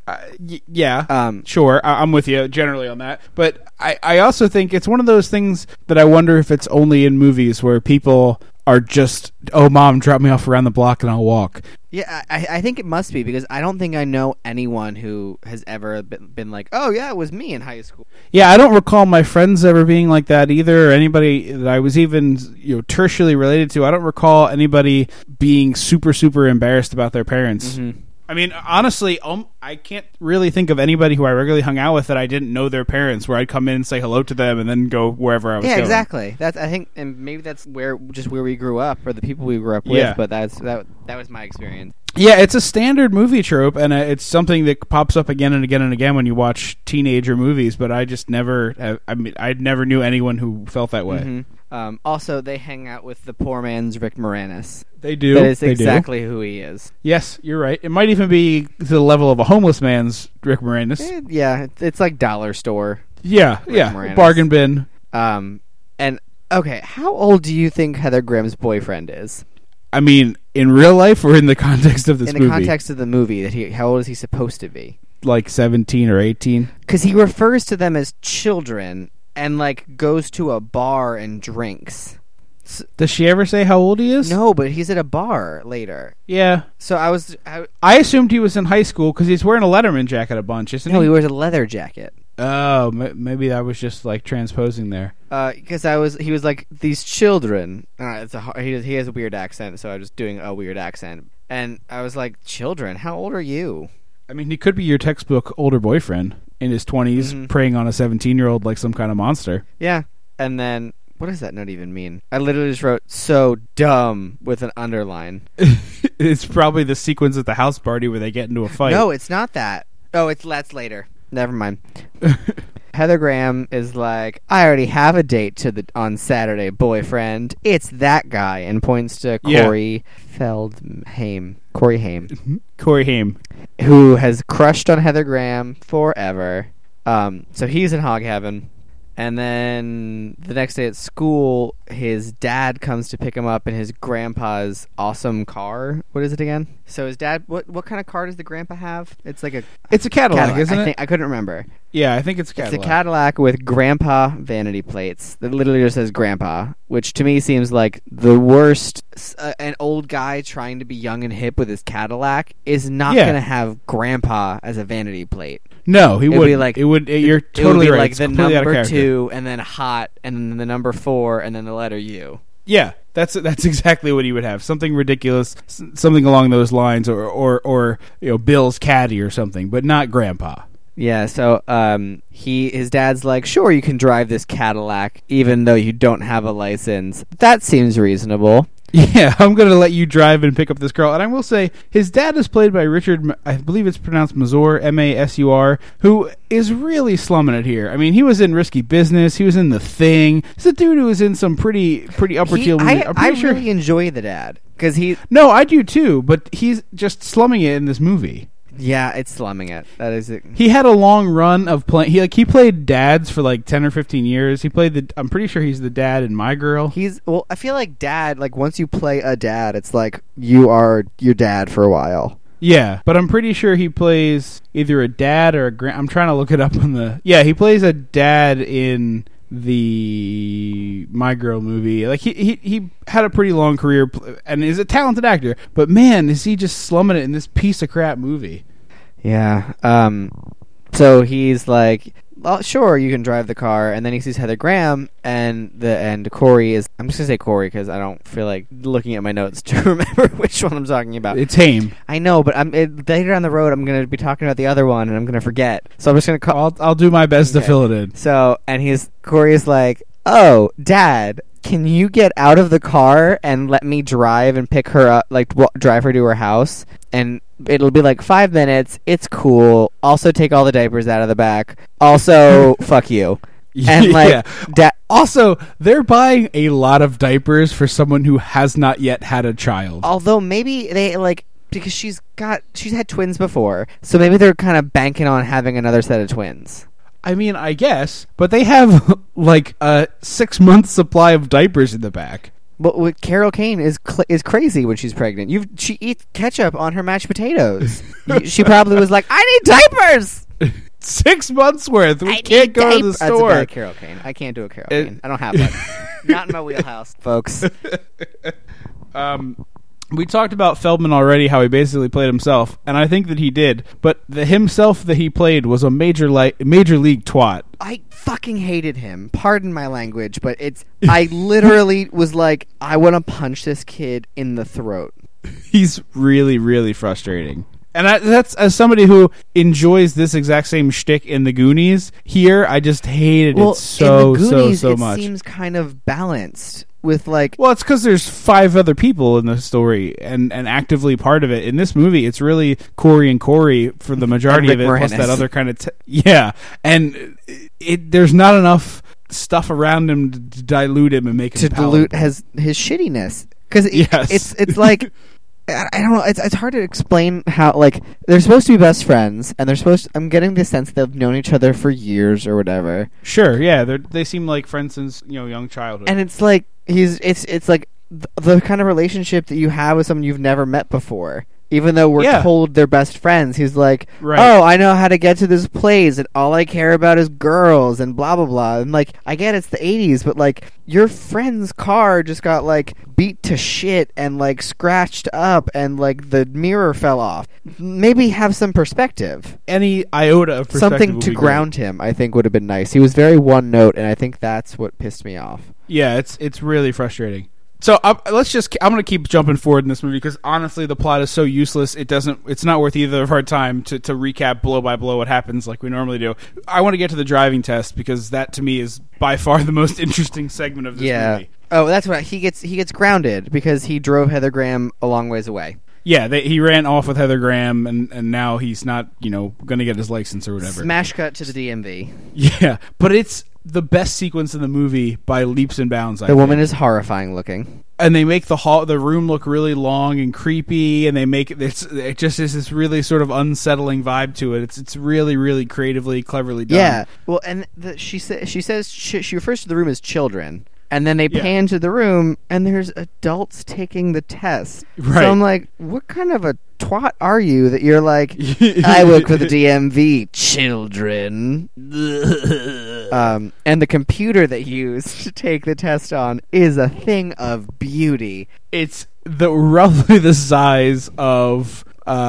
S1: Uh, y- yeah,
S2: Um,
S1: sure, I- I'm with you generally on that. But I, I also think it's one of those things that I wonder if it's only in movies where people are just, oh, mom, drop me off around the block and I'll walk.
S2: Yeah, I, I think it must be, because I don't think I know anyone who has ever been, been like, oh, yeah, it was me in high school.
S1: Yeah, I don't recall my friends ever being like that either, or anybody that I was even, you know, tertially related to. I don't recall anybody being super, super embarrassed about their parents.
S2: Mm-hmm.
S1: I mean, honestly, um, I can't really think of anybody who I regularly hung out with that I didn't know their parents, where I'd come in and say hello to them and then go wherever I was
S2: Yeah,
S1: going.
S2: exactly. That's I think, and maybe that's where just where we grew up, or the people we grew up with.
S1: Yeah.
S2: But that's that that was my experience.
S1: Yeah, it's a standard movie trope, and uh, it's something that pops up again and again and again when you watch teenager movies. But I just never, uh, I mean, I never knew anyone who felt that way.
S2: Mm-hmm. Um, also, they hang out with the poor man's Rick Moranis.
S1: They do.
S2: That is
S1: they
S2: exactly
S1: do.
S2: who he is.
S1: Yes, you're right. It might even be to the level of a homeless man's Rick Moranis.
S2: Eh, yeah, it's, it's like dollar store.
S1: Yeah,
S2: Rick
S1: yeah,
S2: Moranis.
S1: bargain bin.
S2: Um, and okay, how old do you think Heather Graham's boyfriend is?
S1: I mean, in real life or in the context of this
S2: In the
S1: movie?
S2: context of the movie, that he, how old is he supposed to be?
S1: Like seventeen or eighteen.
S2: Because he refers to them as children and like goes to a bar and drinks.
S1: Does she ever say how old he is?
S2: No, but he's at a bar later.
S1: Yeah.
S2: So I was, I,
S1: I assumed he was in high school because he's wearing a Letterman jacket a bunch, isn't
S2: no,
S1: he?
S2: he wears a leather jacket.
S1: Oh, m- maybe I was just like transposing there.
S2: Because uh, I was, he was like these children. Uh, it's a har- he, he has a weird accent, so I was doing a weird accent, and I was like, children. How old are you?
S1: I mean, he could be your textbook older boyfriend in his twenties,
S2: Mhm.
S1: preying on a seventeen-year-old like some kind of monster.
S2: Yeah, and then what does that not even mean? I literally just wrote "so dumb" with an underline.
S1: It's probably the sequence at the house party where they get into a fight.
S2: No, it's not that. Oh, it's that's later. Never mind. Heather Graham is like, I already have a date to the on Saturday, boyfriend. It's that guy, and points to
S1: Yeah.
S2: Corey Feldheim. Corey Haim,
S1: Corey Haim.
S2: who has crushed on Heather Graham forever. Um, so he's in hog heaven. And then the next day at school, his dad comes to pick him up in his grandpa's awesome car. What is it again? So his dad, what what kind of car does the grandpa have? It's like a
S1: It's a Cadillac,
S2: Cadillac,
S1: isn't
S2: I
S1: it?
S2: think, I couldn't remember.
S1: Yeah, I think it's a
S2: It's
S1: Cadillac.
S2: a Cadillac with grandpa vanity plates that literally just says grandpa, which to me seems like the worst. Uh, an old guy trying to be young and hip with his Cadillac is not
S1: Yeah.
S2: going to have grandpa as a vanity plate.
S1: No, he
S2: It would
S1: would
S2: be like
S1: it would.
S2: it-
S1: You're
S2: it
S1: totally
S2: would be
S1: right.
S2: like
S1: It's
S2: the
S1: completely out of
S2: number
S1: character.
S2: two, and then hot, and then the number four, and then the letter U.
S1: Yeah, that's that's exactly what he would have. Something ridiculous, s- something along those lines, or or or you know, Bill's caddy or something, but not Grandpa.
S2: Yeah, so um, he his dad's like, sure, you can drive this Cadillac, even though you don't have a license. That seems reasonable.
S1: Yeah, I'm going to let you drive and pick up this girl. And I will say, his dad is played by Richard, M- I believe it's pronounced Mazur, M A S U R, who is really slumming it here. I mean, he was in Risky Business. He was in The Thing. He's a dude who was in some pretty pretty upper
S2: He-
S1: tier movies.
S2: I,
S1: I'm
S2: I
S1: pretty sure.
S2: really enjoy the dad because he,
S1: No, I do too, but he's just slumming it in this movie.
S2: yeah, it's slumming it. That is it.
S1: He had a long run of playing. He like he played dads for like ten or fifteen years. He played the. I'm pretty sure he's the dad in My Girl.
S2: He's well. I feel like dad. Like once you play a dad, it's like you are your dad for a while.
S1: Yeah, but I'm pretty sure he plays either a dad or a grand. I'm trying to look it up on the. Yeah, he plays a dad in the My Girl movie. Like he he he had a pretty long career pl- and is a talented actor. But man, is he just slumming it in this piece of crap movie?
S2: Yeah. Um. So he's like, well, sure, you can drive the car, and then he sees Heather Graham, and the and Corey is. I'm just gonna say Corey because I don't feel like looking at my notes to remember which one I'm talking about.
S1: It's Haim.
S2: I know, but I'm it, later down the road. I'm gonna be talking about the other one, and I'm gonna forget. So I'm just gonna call.
S1: I'll I'll do my best
S2: Okay.
S1: to fill it in.
S2: So and he's Corey's like, oh, Dad, can you get out of the car and let me drive and pick her up, like w- drive her to her house? And it'll be like five minutes. It's cool. Also, take all the diapers out of the back. Also, fuck you. And like,
S1: Yeah.
S2: da-
S1: Also, they're buying a lot of diapers for someone who has not yet had a child.
S2: although maybe they like because she's got she's had twins before, so maybe they're kind of banking on having another set of twins.
S1: I mean, I guess, but they have like a six month supply of diapers in the back.
S2: But with Carol Kane is cl- is crazy when she's pregnant. You she eats ketchup on her mashed potatoes. You- she probably was like, I need diapers.
S1: Six months worth. We
S2: I
S1: can't
S2: need
S1: go to the
S2: diapers. That's a
S1: store.
S2: bad Carol Kane. I can't do a Carol
S1: It-
S2: Kane. I don't have one. Not in my wheelhouse, folks.
S1: Um, we talked about Feldman already, how he basically played himself, and I think that he did. But the himself that he played was a major li- major league twat.
S2: I fucking hated him. Pardon my language, but it's. I literally was like, I want to punch this kid in the throat.
S1: He's really, really frustrating. And I, that's as somebody who enjoys this exact same shtick in the Goonies. Here, I just hated
S2: Well,
S1: it so,
S2: in the Goonies,
S1: so, so
S2: it
S1: much.
S2: seems kind of balanced with like.
S1: Well, it's because there's five other people in the story and, and actively part of it. In this movie, it's really Corey and Corey for the majority
S2: And
S1: of
S2: Rick
S1: it, plus
S2: Moranis.
S1: that other kind of... T- yeah, and it, there's not enough stuff around him to dilute him and make him
S2: to dilute
S1: palatable.
S2: his his shittiness because
S1: Yes.
S2: it's it's like I, I don't know it's it's hard to explain how like they're supposed to be best friends and they're supposed to, I'm getting the sense they've known each other for years or whatever,
S1: Sure, yeah, they they seem like friends since, you know, young childhood.
S2: and it's like he's it's it's like th- the kind of relationship that you have with someone you've never met before. Even though we're
S1: Yeah.
S2: told they're best friends, he's like,
S1: Right.
S2: "Oh, I know how to get to this place, and all I care about is girls, and blah blah blah." And like, I get it's the eighties, but like, your friend's car just got like beat to shit and like scratched up, and like the mirror fell off. Maybe have some perspective,
S1: Any iota of perspective
S2: something
S1: would
S2: to
S1: be great.
S2: ground him. I think would have been nice. He was very one note, and I think that's what pissed me off.
S1: Yeah, it's it's really frustrating. So uh, let's just. I'm going to keep jumping forward in this movie because honestly, the plot is so useless. It doesn't. It's not worth either of our time to, to recap blow by blow what happens like we normally do. I want to get to the driving test because that to me is by far the most interesting segment of this
S2: yeah.
S1: movie.
S2: Oh, that's what he gets. He gets grounded because he drove Heather Graham a long ways away.
S1: Yeah, they, he ran off with Heather Graham, and, and now he's not, you know, going to get his license or whatever.
S2: Smash cut to the D M V.
S1: Yeah, but it's the best sequence in the movie by leaps and bounds. I
S2: The
S1: think.
S2: woman is horrifying looking.
S1: And they make the hall, the room look really long and creepy, and they make it. It's, it just is this really sort of unsettling vibe to it. It's it's really really creatively, cleverly done.
S2: Yeah. Well, and the, she says she says she, she refers to the room as children, and then they
S1: Yeah.
S2: pan to the room, and there's adults taking the test.
S1: Right.
S2: So I'm like, what kind of a twat are you that you're like, I work for the D M V, children. um, and the computer they use to take the test on is a thing of beauty.
S1: It's the roughly the size of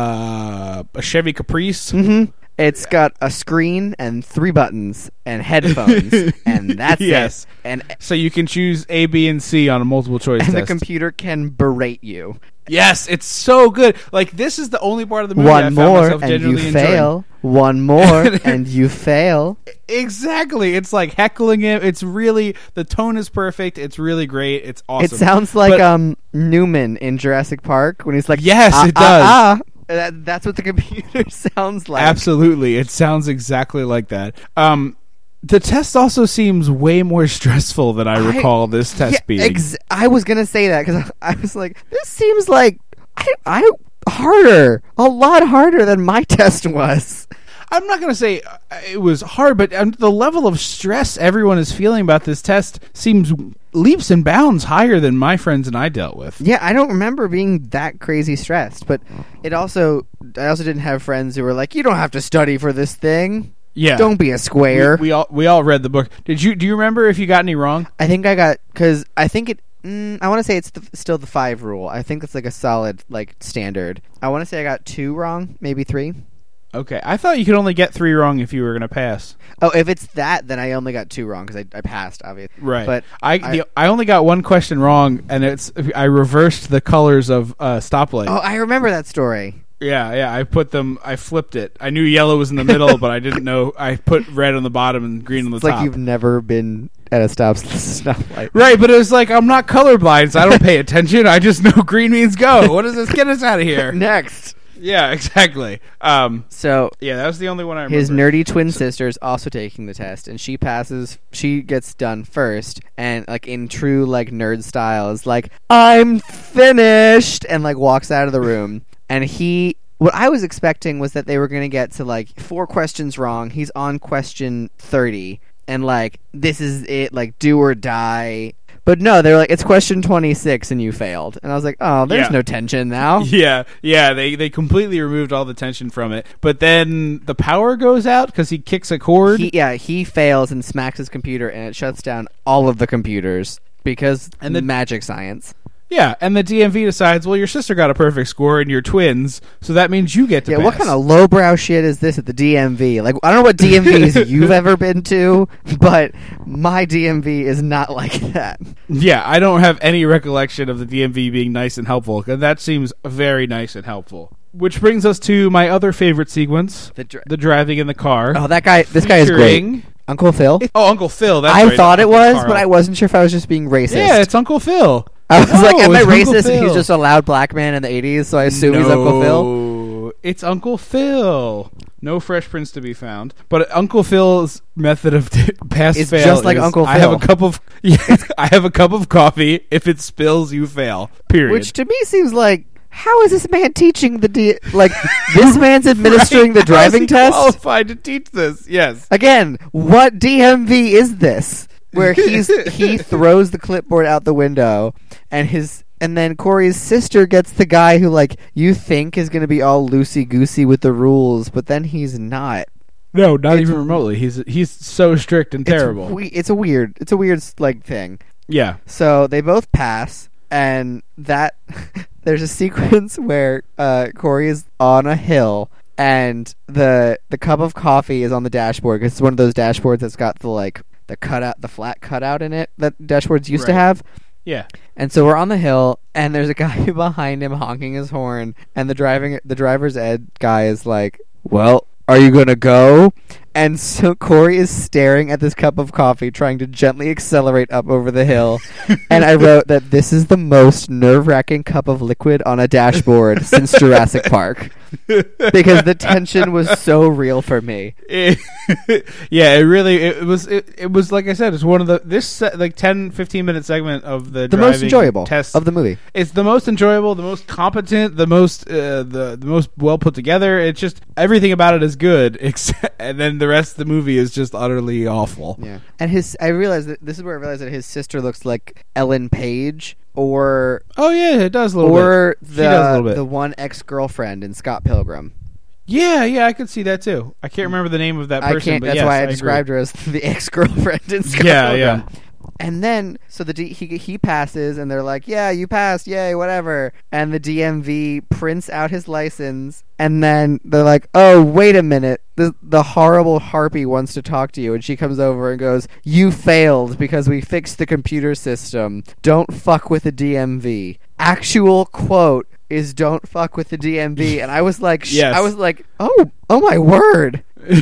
S1: uh, a Chevy Caprice.
S2: Mm-hmm. It's got a screen and three buttons and headphones, and that's
S1: Yes.
S2: it. And
S1: So you can choose A, B, and C on a multiple choice
S2: and the
S1: test.
S2: computer can berate you.
S1: Yes, it's so good. Like this is the only part of the movie I
S2: One
S1: found
S2: more
S1: myself
S2: and you
S1: genuinely enjoying.
S2: fail. One more and you fail.
S1: Exactly. It's like heckling him. It's really the tone is perfect. It's really great. It's awesome.
S2: It sounds like
S1: But-
S2: um Newman in Jurassic Park when he's like,
S1: Yes,
S2: "Ah,
S1: it
S2: ah,
S1: does.
S2: ah." That, that's what the computer sounds like.
S1: Absolutely. It sounds exactly like that. Um, the test also seems way more stressful than I
S2: I-
S1: recall this test
S2: Yeah,
S1: being.
S2: ex- I was gonna say that because I was like, this seems like I, I harder, a lot harder than my test was.
S1: I'm not going to say uh, it was hard, but um, the level of stress everyone is feeling about this test seems leaps and bounds higher than my friends and I dealt with.
S2: Yeah, I don't remember being that crazy stressed, but it also I also didn't have friends who were like, you don't have to study for this thing.
S1: Yeah.
S2: Don't be a square.
S1: We, we all we all read the book. Did you do you remember if you got any wrong?
S2: I think I got because I think it. Mm, I want to say it's the, still the five rule. I think it's like a solid like standard. I want to say I got two wrong, maybe three.
S1: Okay, I thought you could only get three wrong if you were going to pass.
S2: Oh, if it's that, then I only got two wrong because I, I passed, obviously.
S1: Right.
S2: But
S1: I
S2: I-
S1: the, I only got one question wrong, and it's I reversed the colors of uh, stoplight.
S2: Oh, I remember that story.
S1: Yeah, yeah. I put them. I flipped it. I knew yellow was in the middle, but I didn't know. I put red on the bottom and green on the
S2: It's
S1: top.
S2: like you've never been at a stop stoplight.
S1: Right, but it was like I'm not colorblind, so I don't pay attention. I just know green means go. What is this? Get us out of here.
S2: Next.
S1: Yeah, exactly. Um,
S2: So
S1: yeah, that was the only one I remember.
S2: his nerdy twin sister is also taking the test, and she passes. She gets done first, and like in true like nerd style, is like, "I'm finished," and like walks out of the room. And he, what I was expecting was that they were gonna get to like four questions wrong. He's on question thirty, and like this is it, like do or die. But no, they're like, it's question twenty-six and you failed. And I was like, oh, there's
S1: Yeah.
S2: no tension now.
S1: Yeah, yeah, they they completely removed all the tension from it. But then the power goes out because he kicks a cord.
S2: He, yeah, he fails and smacks his computer, and it shuts down all of the computers because
S1: And the-
S2: magic science.
S1: Yeah, and the D M V decides, well, your sister got a perfect score and you're twins, so that means you get to
S2: Yeah,
S1: pass.
S2: what kind of lowbrow shit is this at the D M V? Like, I don't know what D M Vs you've ever been to, but my D M V is not like that.
S1: Yeah, I don't have any recollection of the D M V being nice and helpful, and that seems very nice and helpful. Which brings us to my other favorite sequence,
S2: The dri-
S1: the driving in the car.
S2: Oh, that guy, this guy is
S1: Featuring-
S2: great. Uncle Phil?
S1: Oh, Uncle Phil. That's
S2: I
S1: right,
S2: thought it
S1: Uncle
S2: was,
S1: Carl.
S2: but I wasn't sure if I was just being racist.
S1: Yeah, it's Uncle Phil.
S2: I was
S1: No,
S2: like, am I
S1: it's Uncle
S2: racist and he's
S1: Phil.
S2: just a loud black man in the eighties, so I assume he's Uncle Phil?
S1: No, it's Uncle Phil. No Fresh Prince to be found. But Uncle Phil's method of t- pass
S2: It's
S1: fail
S2: just like
S1: is,
S2: Uncle
S1: I have a
S2: Phil.
S1: cup of yeah, I have a cup of coffee. If it spills, you fail. Period.
S2: Which to me seems like, how is this man teaching the D... Like, this man's administering the
S1: Right? How is
S2: driving
S1: he
S2: test?
S1: qualified to teach this? Yes.
S2: Again, what D M V is this? Where he's he throws the clipboard out the window, and his and then Corey's sister gets the guy who like you think is going to be all loosey goosey with the rules, but then he's not.
S1: No, not
S2: It's-
S1: even remotely. He's he's so strict and terrible.
S2: It's, we, it's a weird. It's a weird like thing.
S1: Yeah.
S2: So they both pass, and that there's a sequence where uh, Corey is on a hill, and the the cup of coffee is on the dashboard because it's one of those dashboards that's got the like the cutout, the flat cutout in it that dashboards used to
S1: Right.
S2: have.
S1: Yeah.
S2: And so we're on the hill, and there's a guy behind him honking his horn, and the driving the driver's ed guy is like, "Well, are you gonna go?" And so Corey is staring at this cup of coffee, trying to gently accelerate up over the hill. And I wrote that this is the most nerve-wracking cup of liquid on a dashboard since Jurassic Park, because the tension was so real for me.
S1: It- yeah, it really it was it, it was like I said, it's one of the this se- like ten fifteen minute segment of the
S2: The most
S1: driving
S2: enjoyable
S1: test
S2: of the movie.
S1: It's the most enjoyable, the most competent, the most uh, the the most well put together. It's just everything about it is good, except, and then the rest of the movie is just utterly awful.
S2: Yeah, and his I realized that this is where I realized that his sister looks like Ellen Page or
S1: Oh yeah, it does a little
S2: or
S1: bit. She does a
S2: the
S1: little bit.
S2: the one ex girlfriend in Scott Pilgrim.
S1: Yeah, yeah, I could see that too. I can't remember the name of that person.
S2: I can't.
S1: But
S2: That's
S1: yes,
S2: why I,
S1: agree.
S2: described her as the ex girlfriend in Scott
S1: Yeah,
S2: Pilgrim.
S1: yeah.
S2: And then, so the D, he he passes, and they're like, "Yeah, you passed, yay, whatever." And the D M V prints out his license, and then they're like, "Oh, wait a minute, the the horrible harpy wants to talk to you." And she comes over and goes, "You failed because we fixed the computer system. Don't fuck with the D M V." Actual quote is "Don't fuck with the D M V," and I was like, sh-
S1: Yes.
S2: I was like, "Oh, oh my word,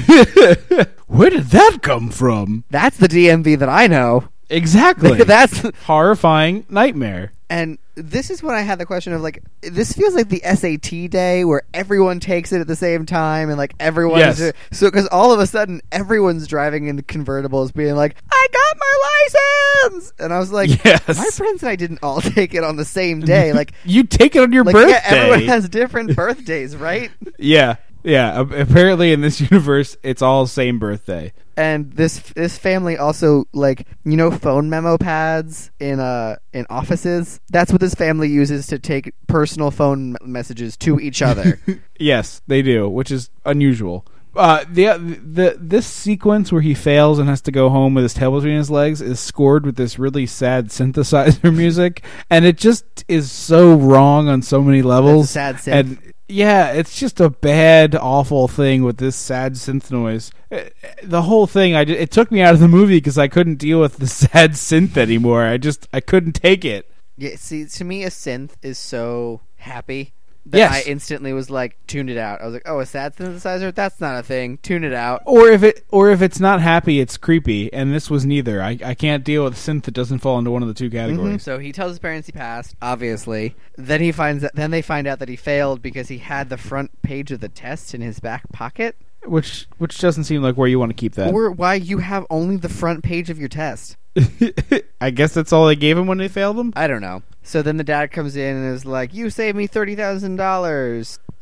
S1: Where did that come from?
S2: that's the D M V that I know."
S1: Exactly.
S2: That's
S1: horrifying nightmare.
S2: And this is when I had the question of like, this feels like the S A T day where everyone takes it at the same time, and like everyone
S1: Yes.
S2: is so because all of a sudden everyone's driving in convertibles, being like, "I got my license," and I was like,
S1: Yes.
S2: my friends and I didn't all take it on the same day. Like,
S1: You take it on your
S2: like
S1: birthday.
S2: yeah, everyone has different birthdays, right?
S1: Yeah, yeah. a- Apparently, in this universe, it's all same birthday.
S2: And this this family also, like, you know, phone memo pads in uh in offices. That's what this family uses to take personal phone m- messages to each other.
S1: Yes, they do, which is unusual. Uh, the the this sequence where he fails and has to go home with his tail between his legs is scored with this really sad synthesizer music, and it just is so wrong on so many levels.
S2: sad synth.
S1: And yeah, it's just a bad, awful thing with this sad synth noise. Uh, The whole thing, I ju- it took me out of the movie because I couldn't deal with the sad synth anymore. I just I couldn't take it.
S2: Yeah, see, to me, a synth is so happy that
S1: Yes.
S2: I instantly was like, tune it out. I was like, oh, a sad synthesizer? That's not a thing. Tune it out.
S1: Or if it, or if it's not happy, it's creepy, and this was neither. I, I can't deal with a synth that doesn't fall into one of the two categories.
S2: So he tells his parents he passed, obviously. Then he finds that. Then they find out that he failed because he had the front page of the test in his back pocket.
S1: Which which doesn't seem like where you want to keep that.
S2: Or why you have only the front page of your test.
S1: I guess that's all they gave him when they failed him.
S2: I don't know. So then the dad comes in and is like, "You saved me thirty thousand dollars."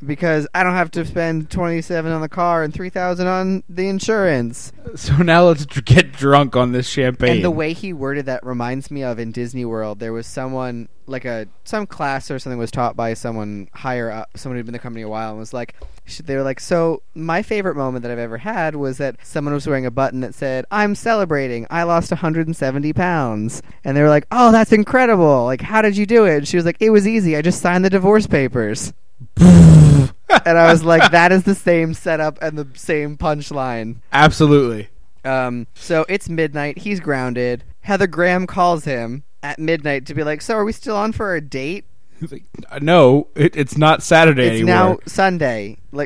S2: because I don't have to spend twenty-seven on the car and three thousand on the insurance.
S1: So now let's dr- get drunk on this champagne.
S2: And the way he worded that reminds me of in Disney World, there was someone, like a some class or something was taught by someone higher up, someone who'd been in the company a while, and was like, they were like, so my favorite moment that I've ever had was that someone was wearing a button that said, I'm celebrating, I lost one hundred seventy pounds. And they were like, oh, that's incredible. Like, how did you do it? And she was like, it was easy. I just signed the divorce papers. And I was like, that is the same setup and the same punchline.
S1: Absolutely.
S2: Um, so it's midnight. He's grounded. Heather Graham calls him at midnight to be like, so are we still on for a date?
S1: He's like, no, it, it's not Saturday
S2: It's
S1: anymore.
S2: now Sunday. Like,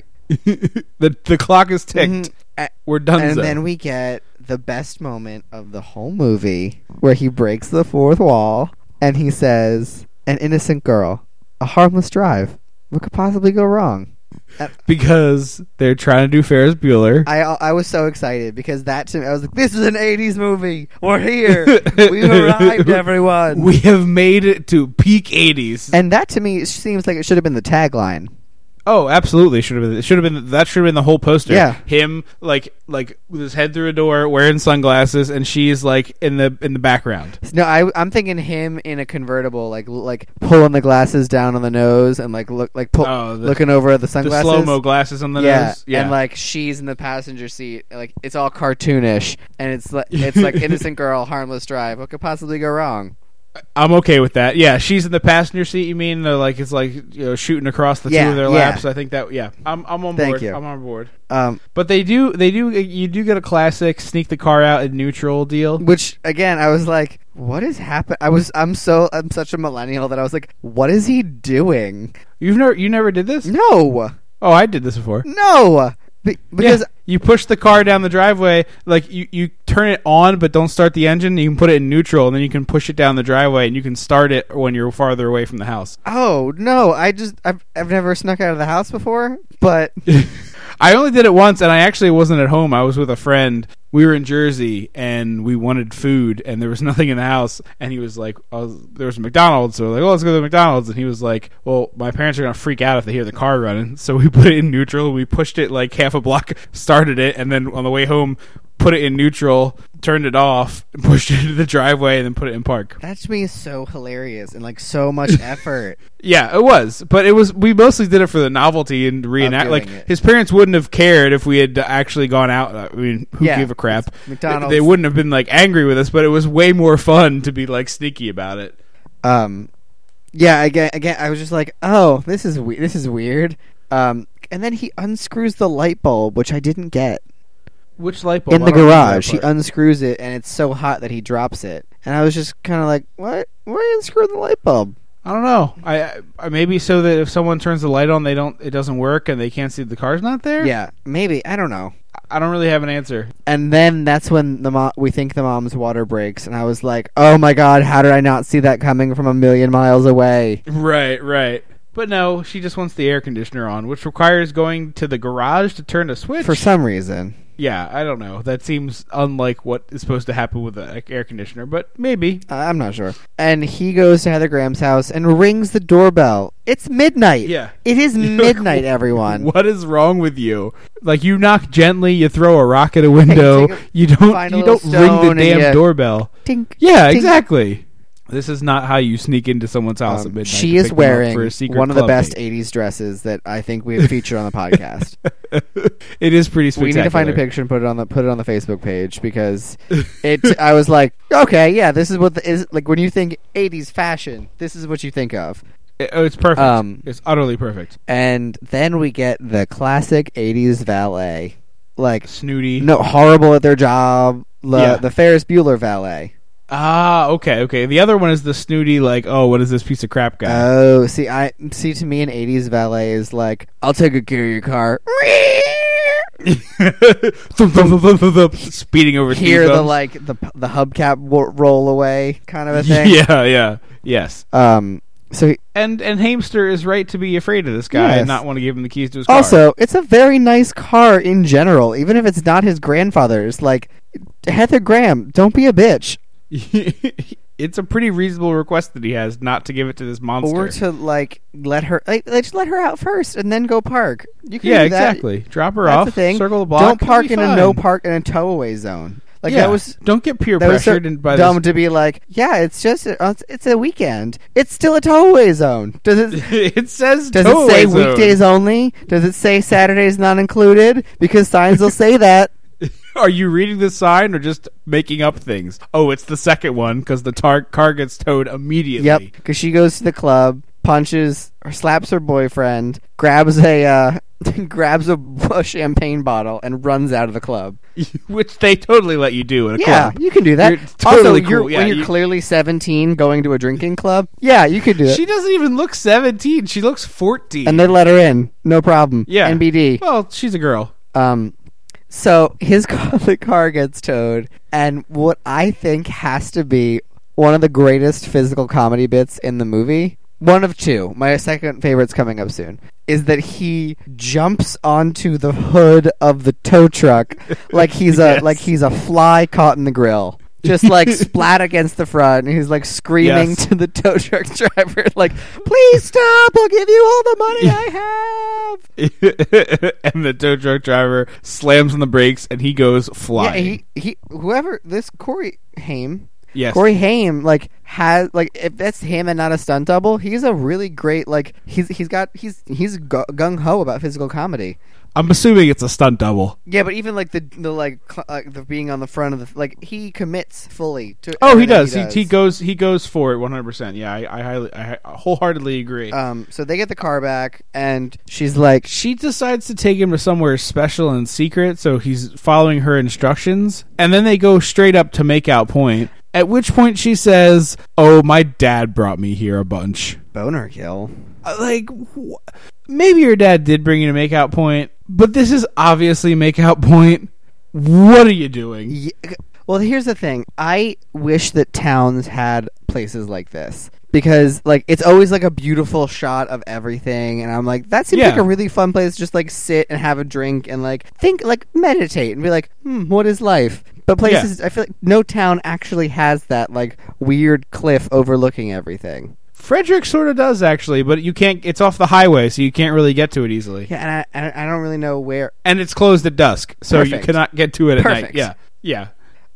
S1: the the clock is ticked.
S2: mhm. A-
S1: We're done.
S2: And then we get the best moment of the whole movie where he breaks the fourth wall and he says, an innocent girl, a harmless drive. What could possibly go wrong? Uh,
S1: because they're trying to do Ferris Bueller.
S2: I I was so excited because that to me, I was like, this is an eighties movie. We're here. We've arrived, everyone.
S1: We have made it to peak eighties.
S2: And that to me seems like it should have been the tagline.
S1: Oh, absolutely should have been. It should have been. That should have been the whole poster.
S2: Yeah.
S1: Him like like with his head through a door, wearing sunglasses, and she's like in the in the background.
S2: No, I, I'm thinking him in a convertible, like like pulling the glasses down on the nose and like look like pull,
S1: Oh, the-
S2: looking over at the
S1: The
S2: sunglasses.
S1: slow mo glasses on the
S2: yeah,
S1: nose. Yeah,
S2: and like she's in the passenger seat, like it's all cartoonish, and it's like it's like innocent girl, harmless drive. What could possibly go wrong?
S1: I'm okay with that. Yeah, she's in the passenger seat. You mean They're like it's like you know shooting across the
S2: Yeah,
S1: two of their
S2: yeah.
S1: laps? I think that. Yeah, I'm I'm on
S2: Thank
S1: board.
S2: you.
S1: I'm on board.
S2: Um,
S1: But they do they do you do get a classic sneak the car out in neutral deal.
S2: which again, I was like, what is happening? I was I'm so I'm such a millennial that I was like, what is he doing?
S1: You've never you never did this?
S2: No,
S1: Oh, I did this before.
S2: no, Be- because
S1: Yeah, you push the car down the driveway, like you, you turn it on but don't start the engine. You can put it in neutral and then you can push it down the driveway and you can start it when you're farther away from the house.
S2: oh no, I just I've I've never snuck out of the house before, but
S1: I only did it once and I actually wasn't at home. I was with a friend. We were in Jersey and we wanted food and there was nothing in the house, and he was like, I was, there was a McDonald's, so we're like, oh, let's go to the McDonald's, and he was like, well, my parents are gonna freak out if they hear the car running, so we put it in neutral. We pushed it like half a block, started it, and then on the way home put it in neutral, turned it off, pushed it into the driveway, and then put it in park.
S2: that to me is so hilarious and like so much effort.
S1: Yeah, it was, but it was. We mostly did it for the novelty and reenact.
S2: doing
S1: Like
S2: it.
S1: his parents wouldn't have cared if we had actually gone out. I mean, who
S2: Yeah,
S1: gave a crap?
S2: it's McDonald's.
S1: They wouldn't have been like angry with us, but it was way more fun to be like sneaky about it.
S2: Um, yeah, again, again, I was just like, oh, this is we- this is weird. Um, and then he unscrews the light bulb, which I didn't get.
S1: Which light bulb?
S2: In
S1: I
S2: the
S1: don't remember that
S2: garage, he
S1: part.
S2: unscrews it, and it's so hot that he drops it. And I was just kind of like, what? Why are you unscrewing the light bulb?
S1: I don't know. I, I maybe so that if someone turns the light on, they don't. It doesn't work, and they can't see the car's not there.
S2: Yeah, maybe. I don't know.
S1: I don't really have an answer.
S2: And then that's when the mo- we think the mom's water breaks, and I was like, oh my god, how did I not see that coming from a million miles away?
S1: Right, right. But no, she just wants the air conditioner on, which requires going to the garage to turn a switch.
S2: For some reason.
S1: Yeah, I don't know. That seems unlike what is supposed to happen with an air conditioner, but maybe.
S2: Uh, I'm not sure. And he goes to Heather Graham's house and rings the doorbell. It's midnight.
S1: Yeah.
S2: It is midnight, everyone.
S1: What is wrong with you? Like, you knock gently, you throw a rock at a window,
S2: take a-
S1: you don't
S2: find a
S1: you
S2: little
S1: don't ring the
S2: stone and
S1: damn
S2: you-
S1: doorbell.
S2: Tink,
S1: Yeah,
S2: tink.
S1: exactly. This is not how you sneak into someone's house
S2: Um,
S1: at midnight.
S2: she
S1: to
S2: is
S1: pick them up
S2: wearing
S1: for a secret
S2: one of the
S1: club
S2: best
S1: date.
S2: eighties dresses that I think we have featured on the podcast.
S1: It is pretty
S2: We
S1: spectacular.
S2: need to find a picture and put it on the put it on the Facebook page because it. I was like, okay, yeah, this is what the, is like when you think eighties fashion. This is what you think of.
S1: It- oh, it's perfect.
S2: Um,
S1: it's utterly perfect.
S2: And then we get the classic eighties valet, like
S1: Snooty.
S2: no horrible at their job. The,
S1: Yeah.
S2: the Ferris Bueller valet.
S1: Ah, okay, okay. The other one is the snooty, like, oh, what is this piece of crap guy?
S2: Oh, see, I see. To me, an eighties valet is like, I'll take good care of your car.
S1: Thump, thump, thump, thump, thump, Speeding over
S2: Hear
S1: speed
S2: the
S1: bumps.
S2: like the the hubcap wo- roll away kind of a thing.
S1: Yeah, yeah, yes.
S2: Um. So he-
S1: And and Hamster is right to be afraid of this guy
S2: Yes.
S1: and not want to give him the keys to his car.
S2: also, it's a very nice car in general, even if it's not his grandfather's. Like Heather Graham, don't be a bitch.
S1: it's a pretty reasonable request that he has not to give it to this monster.
S2: Or to like let her, like, let's let her out first and then go park. You can
S1: yeah,
S2: do that.
S1: exactly. Drop her
S2: That's
S1: off.
S2: the thing.
S1: Circle the block.
S2: Don't park
S1: it'll
S2: in
S1: be
S2: a no
S1: fine.
S2: park in a towaway zone. Like
S1: yeah.
S2: that was
S1: Don't get peer
S2: that was so
S1: pressured by
S2: dumb
S1: this.
S2: to be like, yeah, it's just a, it's, it's a weekend. It's still a towaway zone. Does it?
S1: It says
S2: Does
S1: towaway
S2: it say
S1: zone.
S2: weekdays only? Does it say Saturdays not included? Because signs will say that.
S1: Are you reading the sign or just making up things? Oh, it's the second one because the tar- car gets towed immediately.
S2: Yep. Because she goes to the club, punches or slaps her boyfriend, grabs a uh, grabs a, a champagne bottle, and runs out of the club.
S1: Which they totally let you do at a
S2: Yeah,
S1: club.
S2: you can do that.
S1: You're totally
S2: also,
S1: cool.
S2: you're,
S1: Yeah,
S2: when you're
S1: you-
S2: clearly seventeen going to a drinking club, yeah, you could do it.
S1: She doesn't even look seventeen. She looks fourteen.
S2: And they let her in. No problem.
S1: yeah.
S2: N B D.
S1: Well, she's a girl.
S2: Um, so his car, the car gets towed, and what I think has to be one of the greatest physical comedy bits in the movie, one of two, my second favorite's coming up soon, is that he jumps onto the hood of the tow truck like he's a
S1: Yes.
S2: like he's a fly caught in the grill. Just like splat against the front, and he's like screaming
S1: Yes.
S2: to the tow truck driver, like, "Please stop! I'll give you all the money I have."
S1: And the tow truck driver slams on the brakes and he goes
S2: Yeah,
S1: flying.
S2: he he whoever this Corey Haim,
S1: yes.
S2: Corey Haim, like has like if that's him and not a stunt double, he's a really great like he's he's got he's he's gung ho about physical comedy.
S1: I'm assuming it's a stunt double.
S2: Yeah, but even like the the like cl- uh, the being on the front of the like he commits fully to.
S1: Oh, he
S2: everything
S1: does. He,
S2: does.
S1: he goes. He goes for it one hundred percent. Yeah, I, I highly, I wholeheartedly agree.
S2: Um, so they get the car back, and she's like,
S1: she decides to take him to somewhere special and secret, so he's following her instructions, and then they go straight up to Makeout Point. At which point she says, "Oh, my dad brought me here a bunch."
S2: boner kill.
S1: Uh, Like, wh- maybe your dad did bring you to Makeout Point, but this is obviously Makeout Point. What are you doing?
S2: Yeah, well, here's the thing. I wish that towns had places like this. Because, like, it's always, like, a beautiful shot of everything. And I'm like, that seems
S1: Yeah.
S2: like a really fun place to just, like, sit and have a drink and, like, think, like, meditate and be like, hmm, what is life? But places, I feel like no town actually has that, like, weird cliff overlooking everything.
S1: Frederick sort of does, actually, but you can't. It's off the highway, so you can't really get to it easily.
S2: Yeah, and I, I I don't really know where.
S1: And it's closed at dusk, so you
S2: Perfect.
S1: cannot get to it at
S2: Perfect.
S1: night. Yeah, yeah.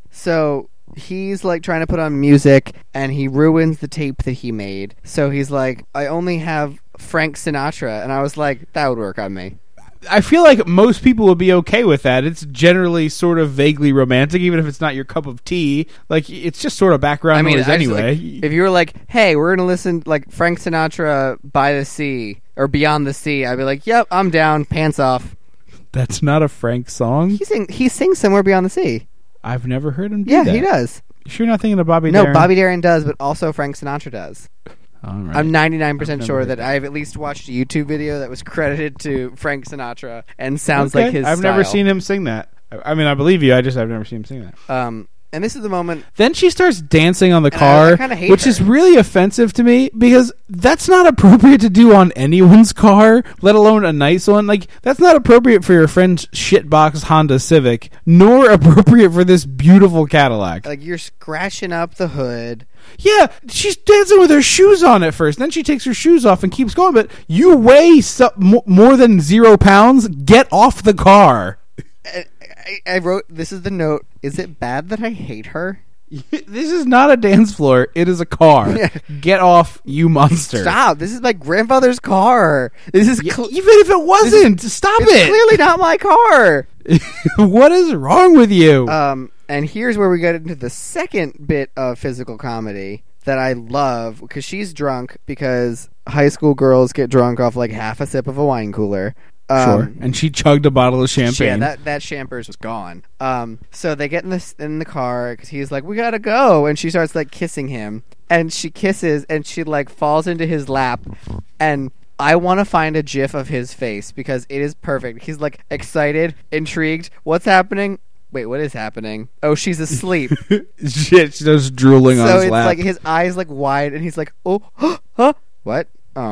S2: So he's like trying to put on music, and he ruins the tape that he made. So he's like, I only have Frank Sinatra, and I was like, that would work on me.
S1: I feel like most people would be okay with that. It's generally sort of vaguely romantic, even if it's not your cup of tea. Like, it's just sort of background
S2: I mean,
S1: noise
S2: I just,
S1: anyway.
S2: like, if you were like, hey, we're gonna listen like Frank Sinatra by the sea or Beyond the Sea, I'd be like, yep, I'm down, pants off.
S1: That's not a Frank song.
S2: He sing he sings Somewhere Beyond the Sea.
S1: I've never heard him do
S2: Yeah,
S1: that.
S2: he does.
S1: You sure you're not thinking of Bobby
S2: No,
S1: Darin?
S2: Bobby Darin does, but also Frank Sinatra does.
S1: All right.
S2: I'm ninety-nine percent
S1: I've
S2: sure
S1: never
S2: that
S1: heard
S2: I've at least watched a YouTube video that was credited to Frank Sinatra and sounds
S1: Okay.
S2: like his
S1: I've never
S2: style.
S1: seen him sing that. I I mean, I believe you. I just I've never seen him sing that.
S2: Um, and this is the moment.
S1: Then she starts dancing on the
S2: And I-
S1: car,
S2: I kinda hate
S1: which
S2: her.
S1: is really offensive to me because that's not appropriate to do on anyone's car, let alone a nice one. Like, that's not appropriate for your friend's shitbox Honda Civic, nor appropriate for this beautiful Cadillac.
S2: Like, you're scratching up the hood.
S1: Yeah, she's dancing with her shoes on at first. Then she takes her shoes off and keeps going. But you weigh so, mo- more than zero pounds. Get off the car.
S2: I, I, I wrote, this is the note. Is it bad that I hate her?
S1: This is not a dance floor. It is a car.
S2: Yeah.
S1: Get off, you monster.
S2: Stop. This is my grandfather's car. This is
S1: Yeah,
S2: cl-
S1: even if it wasn't, stop
S2: it's
S1: it.
S2: clearly not my car.
S1: What is wrong with you?
S2: Um, and here's where we get into the second bit of physical comedy that I love, because she's drunk because high school girls get drunk off like half a sip of a wine cooler. Um,
S1: Sure. And she chugged a bottle of champagne.
S2: Yeah, that that champers was gone. Um, so they get in the in the car because he's like, "We gotta go," and she starts like kissing him, and she kisses, and she like falls into his lap, and I want to find a GIF of his face because it is perfect. He's like excited, intrigued. What's happening? Wait, what is happening? Oh, she's asleep.
S1: Shit, she's just drooling on
S2: So
S1: his
S2: it's
S1: lap.
S2: like his eyes like wide, and he's like, "Oh, huh? What? Oh."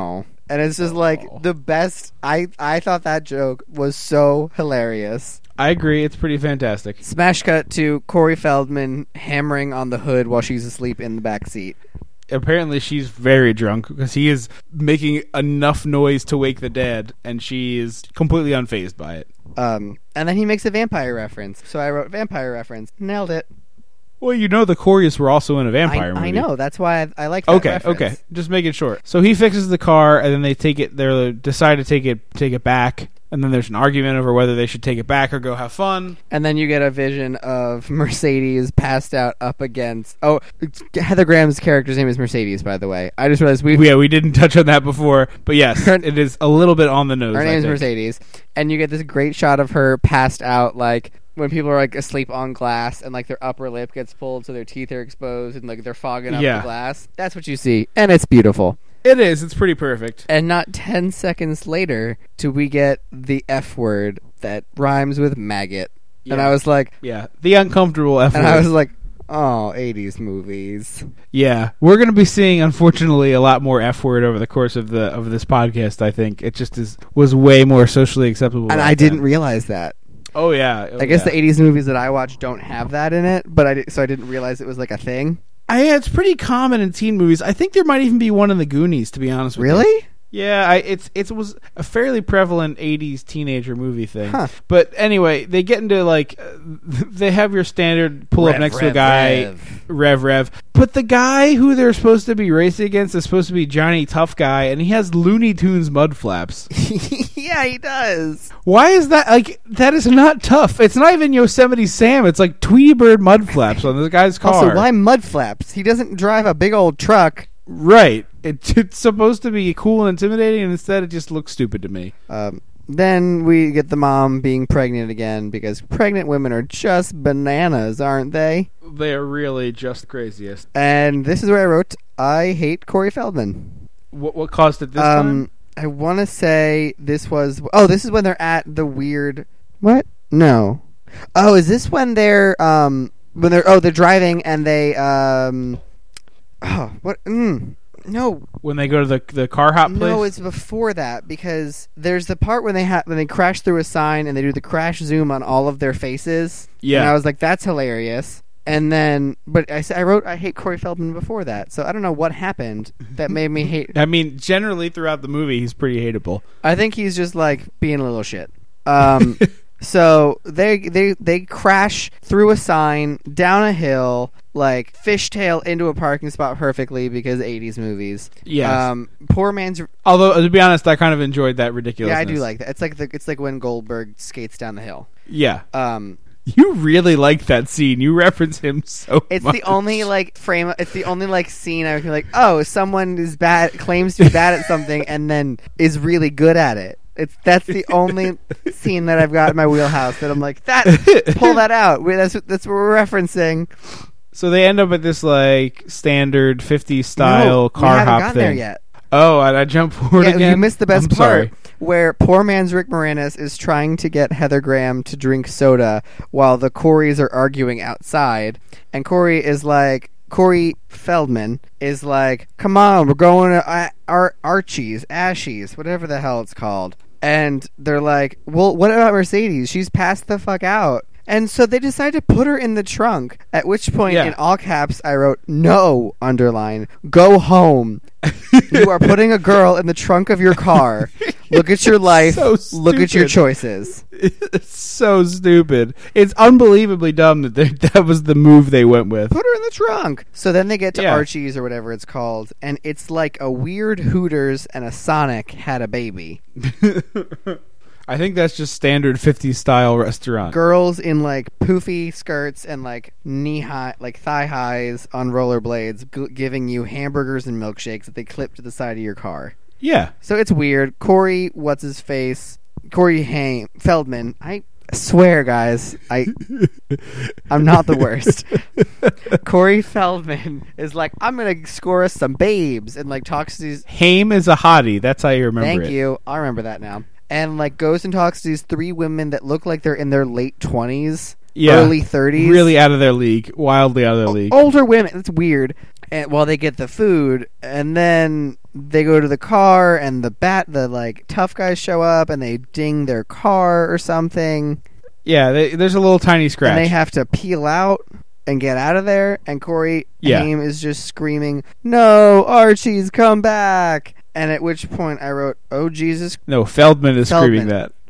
S2: And it's just like the best. I, I thought that joke was so hilarious.
S1: I agree. It's pretty fantastic.
S2: Smash cut to Corey Feldman hammering on the hood while she's asleep in the back seat.
S1: Apparently she's very drunk because he is making enough noise to wake the dead, and she is completely unfazed by it.
S2: Um, and then he makes a vampire reference. So I wrote vampire reference. Nailed it.
S1: Well, you know the Coreys were also in a vampire
S2: I,
S1: movie.
S2: I know. That's why I, I like that
S1: Okay,
S2: reference.
S1: okay. Just make it short. So he fixes the car, and then they take it. They decide to take it, take it back, and then there's an argument over whether they should take it back or go have fun.
S2: And then you get a vision of Mercedes passed out up against. Oh, Heather Graham's character's name is Mercedes, by the way. I just realized we.
S1: Yeah, we didn't touch on that before, but yes, it is a little bit on the nose.
S2: Her
S1: I
S2: name is
S1: think.
S2: Mercedes, and you get this great shot of her passed out, like when people are like asleep on glass, and like their upper lip gets pulled, so their teeth are exposed, and like they're fogging up
S1: Yeah.
S2: the glass. That's what you see, and it's beautiful.
S1: It is. It's pretty perfect.
S2: And not ten seconds later do we get the F word that rhymes with maggot, and
S1: Yeah.
S2: I was like,
S1: Yeah, the uncomfortable F
S2: and
S1: word.
S2: I was like, oh, eighties movies.
S1: Yeah, we're going to be seeing, unfortunately, a lot more F word over the course of the of this podcast. I think it just is was way more socially acceptable.
S2: And
S1: back
S2: I didn't
S1: then.
S2: realize that.
S1: Oh yeah. Oh,
S2: I guess
S1: yeah.
S2: the eighties movies that I watch don't have that in it, but I did, so I didn't realize it was like a thing.
S1: I, yeah, it's pretty common in teen movies. I think there might even be one in the Goonies, to be honest with you.
S2: Really?
S1: Yeah, I, it's it was a fairly prevalent eighties teenager movie thing.
S2: Huh.
S1: But anyway, they get into like uh, they have your standard pull up
S2: Rev,
S1: next to a
S2: rev,
S1: guy,
S2: rev.
S1: rev rev. But the guy who they're supposed to be racing against is supposed to be Johnny Tough Guy, and he has Looney Tunes mud flaps.
S2: Yeah, he does.
S1: Why is that? Like, that is not tough. It's not even Yosemite Sam. It's like Tweety Bird mud flaps on this guy's car.
S2: Also, why mud flaps? He doesn't drive a big old truck.
S1: Right. It, it's supposed to be cool and intimidating, and instead it just looks stupid to me.
S2: Um, then we get the mom being pregnant again, because pregnant women are just bananas, aren't they?
S1: They're really just craziest.
S2: And this is where I wrote, I hate Corey Feldman.
S1: What, what caused it this
S2: um,
S1: time?
S2: I want to say this was... Oh, this is when they're at the weird... What? No. Oh, is this when they're... Um, when they're... Oh, they're driving and they... Um, oh, what? Mm, no.
S1: When they go to the the car hop place?
S2: No, it's before that, because there's the part when they ha- when they crash through a sign and they do the crash zoom on all of their faces.
S1: Yeah.
S2: And I was like, that's hilarious. And then, but I, I wrote, I hate Corey Feldman before that, so I don't know what happened that made me hate.
S1: I mean, generally throughout the movie, he's pretty hateable.
S2: I think he's just like being a little shit. Um, so they they they crash through a sign, down a hill, like fishtail into a parking spot perfectly because eighties movies.
S1: Yes.
S2: Um, poor man's.
S1: Although, to be honest, I kind of enjoyed that ridiculousness.
S2: Yeah, I do like that. It's like the it's like when Goldberg skates down the hill.
S1: Yeah.
S2: Um,
S1: You really like that scene. You reference him so
S2: It's
S1: much.
S2: the only like frame. It's the only like scene I can like. Oh, someone is bad, claims to be bad at something, and then is really good at it. It's that's the only scene that I've got in my wheelhouse that I'm like that. Pull that out. We- That's that's what we're referencing.
S1: So they end up at this like standard fifties style
S2: No, we
S1: car
S2: haven't
S1: hop
S2: gotten
S1: thing.
S2: there yet.
S1: Oh, and I jump forward
S2: Yeah,
S1: again.
S2: you missed the best
S1: I'm
S2: part,
S1: sorry.
S2: where poor man's Rick Moranis is trying to get Heather Graham to drink soda while the Coreys are arguing outside, and Corey is like, Corey Feldman is like, come on, we're going to uh, Ar- Archie's, Ashies, whatever the hell it's called. And they're like, well, what about Mercedes? She's passed the fuck out. And so they decide to put her in the trunk, at which point,
S1: Yeah.
S2: in all caps, I wrote, no, underline, go home. You are putting a girl in the trunk of your car. Look at your life.
S1: So
S2: Look at your
S1: stupid.
S2: choices.
S1: It's so stupid. It's unbelievably dumb that they, that was the move they went with.
S2: Put her in the trunk. So then they get to
S1: Yeah.
S2: Archie's or whatever it's called, and it's like a weird Hooters and a Sonic had a baby.
S1: I think that's just standard fifties style restaurant.
S2: Girls in like poofy skirts and like knee high, like thigh highs on rollerblades, g- giving you hamburgers and milkshakes that they clip to the side of your car.
S1: Yeah.
S2: So it's weird. Corey, what's his face? Corey Haim Feldman. I swear, guys, I I'm not the worst. Corey Feldman is like, I'm gonna score us some babes, and like talks to these.
S1: Haim is a hottie. That's how you remember
S2: Thank
S1: it.
S2: you. I remember that now. And like goes and talks to these three women that look like they're in their late twenties,
S1: Yeah.
S2: early thirties,
S1: Really out of their league. Wildly out of their league.
S2: older women. It's weird. and while they get the food, and then they go to the car, and the bat, the like tough guys show up, and they ding their car or something.
S1: Yeah, they, there's a little tiny scratch.
S2: And they have to peel out and get out of there, and Corey
S1: Yeah.
S2: Haim is just screaming, "No, Archie's come back!" And at which point I wrote, "Oh Jesus!"
S1: No, Feldman is
S2: Feldman.
S1: screaming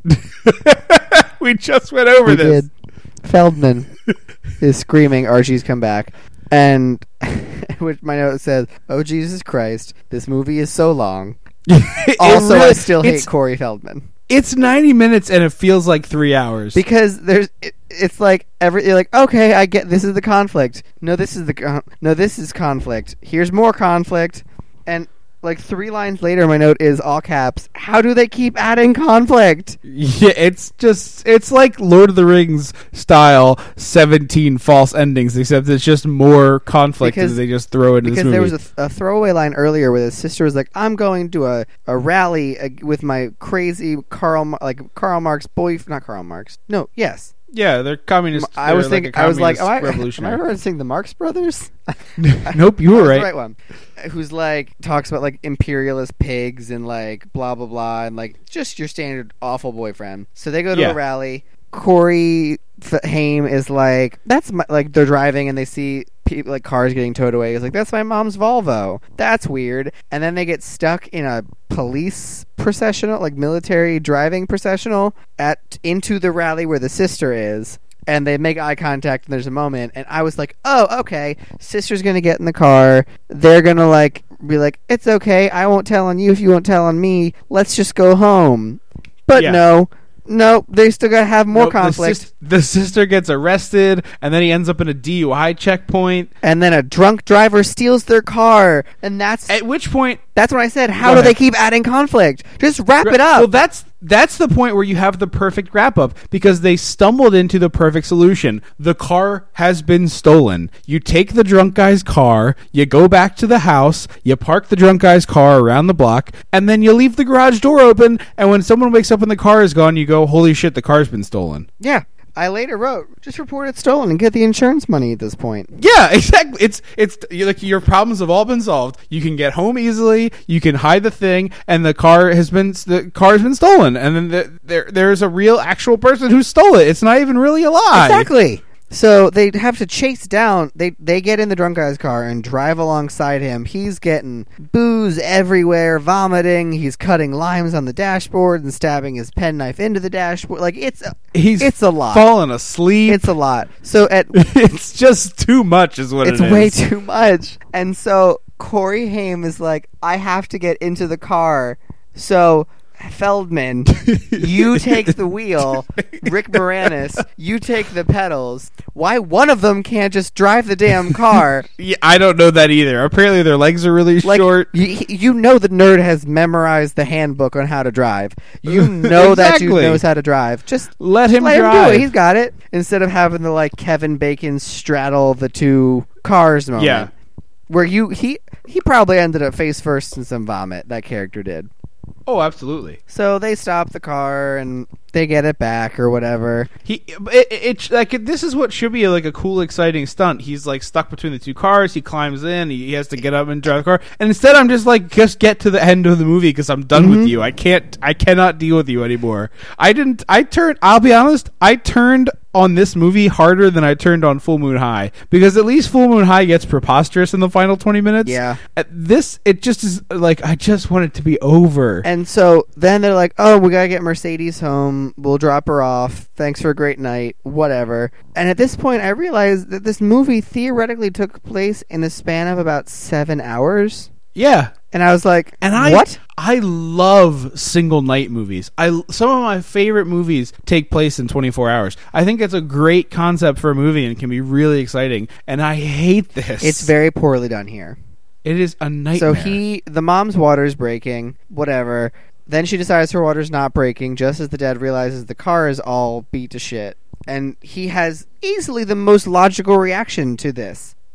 S1: that. We just went over
S2: We
S1: this.
S2: did. Feldman is screaming, "Archie's come back!" And which my note says, "Oh Jesus Christ, this movie is so long."
S1: It
S2: Also,
S1: really-
S2: I still hate
S1: it's-
S2: Corey Feldman.
S1: It's ninety minutes and it feels like three hours.
S2: Because there's, it, it's like every you're like, okay, I get this is the conflict. No, this is the con- no, this is conflict. Here's more conflict, and like three lines later, my note is all caps. How do they keep adding conflict?
S1: Yeah, it's just it's like Lord of the Rings style seventeen false endings, except it's just more conflict
S2: Because-
S1: that they just throw into this
S2: Because
S1: movie.
S2: there was a, th- a throwaway line earlier where his sister was like, "I'm going to a, a rally uh, with my crazy Karl Mar- like Karl Marx boy, not Karl Marx. No, yes."
S1: yeah, they're communist.
S2: I was
S1: they're
S2: thinking,
S1: like a
S2: I was like, "Oh,
S1: communist
S2: I, am I
S1: revolutionary.
S2: referencing the Marx Brothers?"
S1: Nope, you were
S2: That was
S1: right.
S2: the right one. Who's like talks about like imperialist pigs and like blah blah blah and like just your standard awful boyfriend. So they go to
S1: Yeah.
S2: a rally. Corey F- Haim is like, that's my, like they're driving and they see people like cars getting towed away. He's like, that's my mom's Volvo. That's weird. And then they get stuck in a police processional, like military driving processional at into the rally where the sister is. And they make eye contact, and there's a moment, and I was like, "Oh, okay. Sister's gonna get in the car. They're gonna like be like, it's okay. I won't tell on you if you won't tell on me. Let's just go home." But
S1: Yeah.
S2: no, no, they still gotta have more
S1: Nope, the
S2: conflict.
S1: sis- The, sister gets arrested, and then he ends up in a D U I checkpoint.
S2: And then a drunk driver steals their car, and that's
S1: At which point,
S2: that's when I said, "How
S1: Go
S2: do they
S1: ahead.
S2: keep adding conflict? Just wrap it up."
S1: Well, that's that's the point where you have the perfect wrap up because they stumbled into the perfect solution. The car has been stolen. You take the drunk guy's car, you go back to the house, you park the drunk guy's car around the block, and then you leave the garage door open. And when someone wakes up and the car is gone, you go, "Holy shit, the car's been stolen."
S2: yeah. I later wrote, "Just report it stolen and get the insurance money at this point."
S1: Yeah, exactly. It's it's you like your problems have all been solved. You can get home easily. You can hide the thing, and the car has been the car has been stolen. And then the, there there's a real actual person who stole it. It's not even really a lie.
S2: Exactly. So they have to chase down. They they get in the drunk guy's car and drive alongside him. He's getting booze everywhere, vomiting. He's cutting limes on the dashboard and stabbing his penknife into the dashboard. Like it's a,
S1: He's
S2: it's a lot.
S1: fallen asleep.
S2: It's a lot. So at
S1: it's just too much, is what
S2: it's
S1: it is.
S2: way too much. And so Corey Haim is like, "I have to get into the car." So Feldman, you take the wheel. Rick Moranis, you take the pedals. Why one of them can't just drive the damn car?
S1: Yeah, I don't know that either. Apparently, their legs are really
S2: Like,
S1: short.
S2: you, you know the nerd has memorized the handbook on how to drive. You know that dude
S1: Exactly.
S2: knows how to drive. Just
S1: Let him
S2: let him do
S1: drive.
S2: it. He's got it. Instead of having the like Kevin Bacon straddle the two cars moment.
S1: Yeah.
S2: Where you he he probably ended up face first in some vomit. That character did.
S1: Oh, absolutely.
S2: So they stop the car and they get it back or whatever.
S1: He it, it, it like this is what should be like a cool, exciting stunt. He's like stuck between the two cars. He climbs in. He, he has to get up and drive the car. And instead, I'm just like, just get to the end of the movie because I'm done
S2: Mm-hmm.
S1: with you. I can't. I cannot deal with you anymore. I didn't. I turned. I'll be honest. I turned on this movie harder than I turned on Full Moon High because at least Full Moon High gets preposterous in the final twenty minutes.
S2: Yeah.
S1: At this, it just is like I just want it to be over.
S2: And so then they're like, "Oh, we gotta get Mercedes home. We'll drop her off. Thanks for a great night. Whatever." And at this point, I realized that this movie theoretically took place in the span of about seven hours.
S1: yeah.
S2: And I was like,
S1: And I
S2: what?
S1: I love single night movies. I some of my favorite movies take place in twenty-four hours. I think it's a great concept for a movie and can be really exciting. And I hate this.
S2: It's very poorly done here.
S1: It is a nightmare.
S2: So he, the mom's water's breaking, whatever. Then she decides her water's not breaking, just as the dad realizes the car is all beat to shit. And he has easily the most logical reaction to this.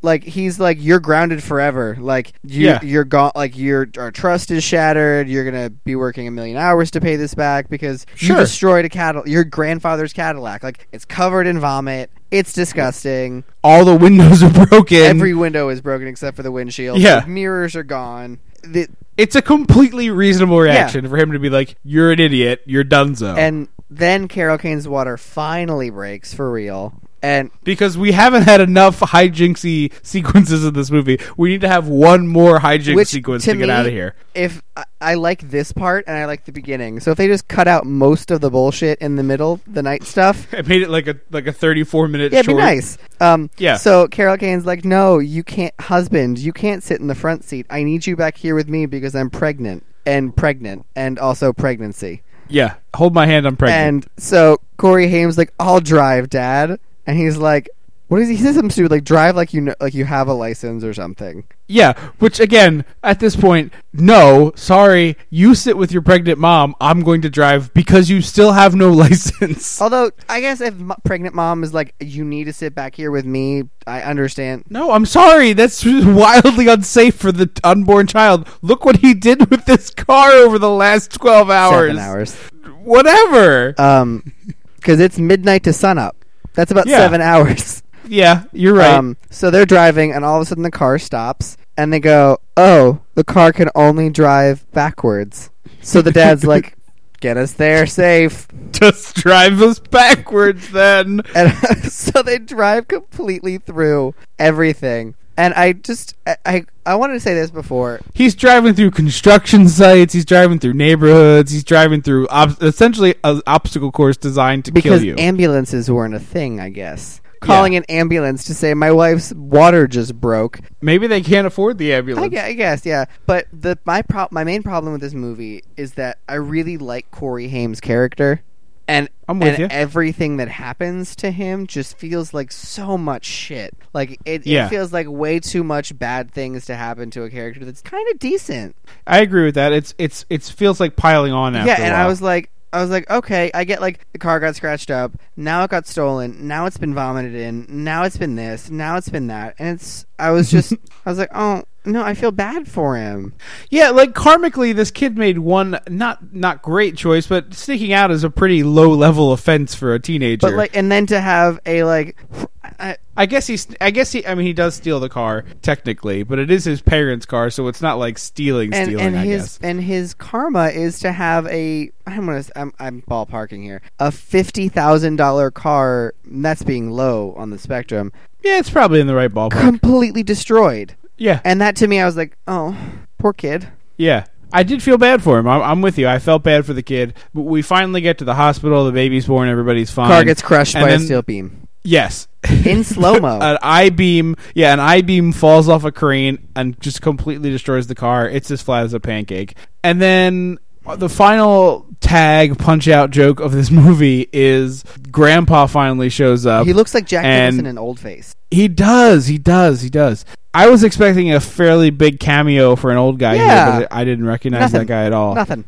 S2: like he's like, you're grounded forever. Like you,
S1: Yeah.
S2: you're gone. Like your our trust is shattered. You're gonna be working a million hours to pay this back because
S1: Sure.
S2: you destroyed a Cadillac, your grandfather's Cadillac. Like it's covered in vomit. It's disgusting.
S1: All the windows are broken.
S2: Every window is broken except for the windshield.
S1: Yeah.
S2: The mirrors are gone. The,
S1: It's a completely reasonable reaction for him to be like, "You're an idiot. You're donezo."
S2: and then Carol Kane's water finally breaks for real. And
S1: because we haven't had enough hijinksy sequences in this movie, we need to have one more hijinks
S2: which
S1: sequence
S2: to,
S1: to, get
S2: me,
S1: out of here.
S2: If I, I like this part and I like the beginning, so if they just cut out most of the bullshit in the middle, the night stuff,
S1: It made it like a like a thirty-four minute.
S2: yeah, it'd
S1: short.
S2: be nice. Um,
S1: Yeah.
S2: So Carol Kane's like, no, you can't, husband, you can't sit in the front seat. I need you back here with me because I'm pregnant and pregnant and also pregnancy.
S1: Yeah, hold my hand. I'm pregnant.
S2: And so Corey Haim's like, I'll drive, Dad. And he's like, what is he? He says something stupid, like drive like you know, like you have a license or something.
S1: Yeah, which again, at this point, no, sorry, you sit with your pregnant mom. I'm going to drive because you still have no license.
S2: Although I guess if m- pregnant mom is like, you need to sit back here with me, I understand.
S1: No, I'm sorry. That's wildly unsafe for the unborn child. Look what he did with this car over the last twelve hours.
S2: Seven hours.
S1: Whatever.
S2: Um, because it's midnight to sunup. That's about
S1: Yeah.
S2: seven hours.
S1: Yeah, you're right.
S2: Um, so they're driving, and all of a sudden the car stops, and they go, "Oh, the car can only drive backwards." So the dad's like, "Get us there safe."
S1: Just drive us backwards then.
S2: And so they drive completely through everything. And I just, I, I, I wanted to say this before.
S1: He's driving through construction sites. He's driving through neighborhoods. He's driving through ob- essentially an obstacle course designed to
S2: Because
S1: kill you.
S2: ambulances weren't a thing, I guess. Calling an ambulance to say, my wife's water just broke.
S1: Maybe they can't afford the
S2: I
S1: ambulance.
S2: guess, I guess, yeah. But the my pro- my main problem with this movie is that I really like Corey Haim's character. And,
S1: I'm with
S2: and
S1: you.
S2: everything that happens to him just feels like so much shit. Like, it,
S1: Yeah.
S2: it feels like way too much bad things to happen to a character that's kind of decent.
S1: I agree with that. It's it's it feels like piling on after
S2: Yeah,
S1: a
S2: and
S1: while.
S2: I was like, I was like, okay, I get like the car got scratched up, now it got stolen, now it's been vomited in, now it's been this, now it's been that, and it's. I was just, I was like, oh no, I feel bad for him.
S1: Yeah, like karmically, this kid made one not not great choice, but sneaking out is a pretty low level offense for a teenager.
S2: But like, and then to have a like, I,
S1: I guess he's. I guess he. I mean, he does steal the car technically, but it is his parents' car, so it's not like stealing.
S2: and
S1: stealing,
S2: and
S1: I
S2: his
S1: guess.
S2: and his karma is to have a. I'm gonna. I'm, I'm ballparking here. A fifty thousand dollar car. And that's being low on the spectrum.
S1: Yeah, it's probably in the right ballpark.
S2: Completely destroyed.
S1: yeah,
S2: And that to me, I was like, oh, poor kid.
S1: yeah. I did feel bad for him. I'm, I'm with you. I felt bad for the kid. But we finally get to the hospital. The baby's born. Everybody's fine.
S2: Car gets crushed
S1: And
S2: by
S1: then-
S2: a steel beam.
S1: Yes.
S2: In slow-mo.
S1: An I beam, yeah, an I beam falls off a crane and just completely destroys the car. It's as flat as a pancake. And then the final tag punch out joke of this movie is Grandpa finally shows up.
S2: He looks like Jack
S1: and-
S2: Nicholson in Old Face.
S1: He does, he does, he does. I was expecting a fairly big cameo for an old guy
S2: Yeah.
S1: here, but I didn't recognize
S2: Nothing.
S1: that guy at all.
S2: Nothing.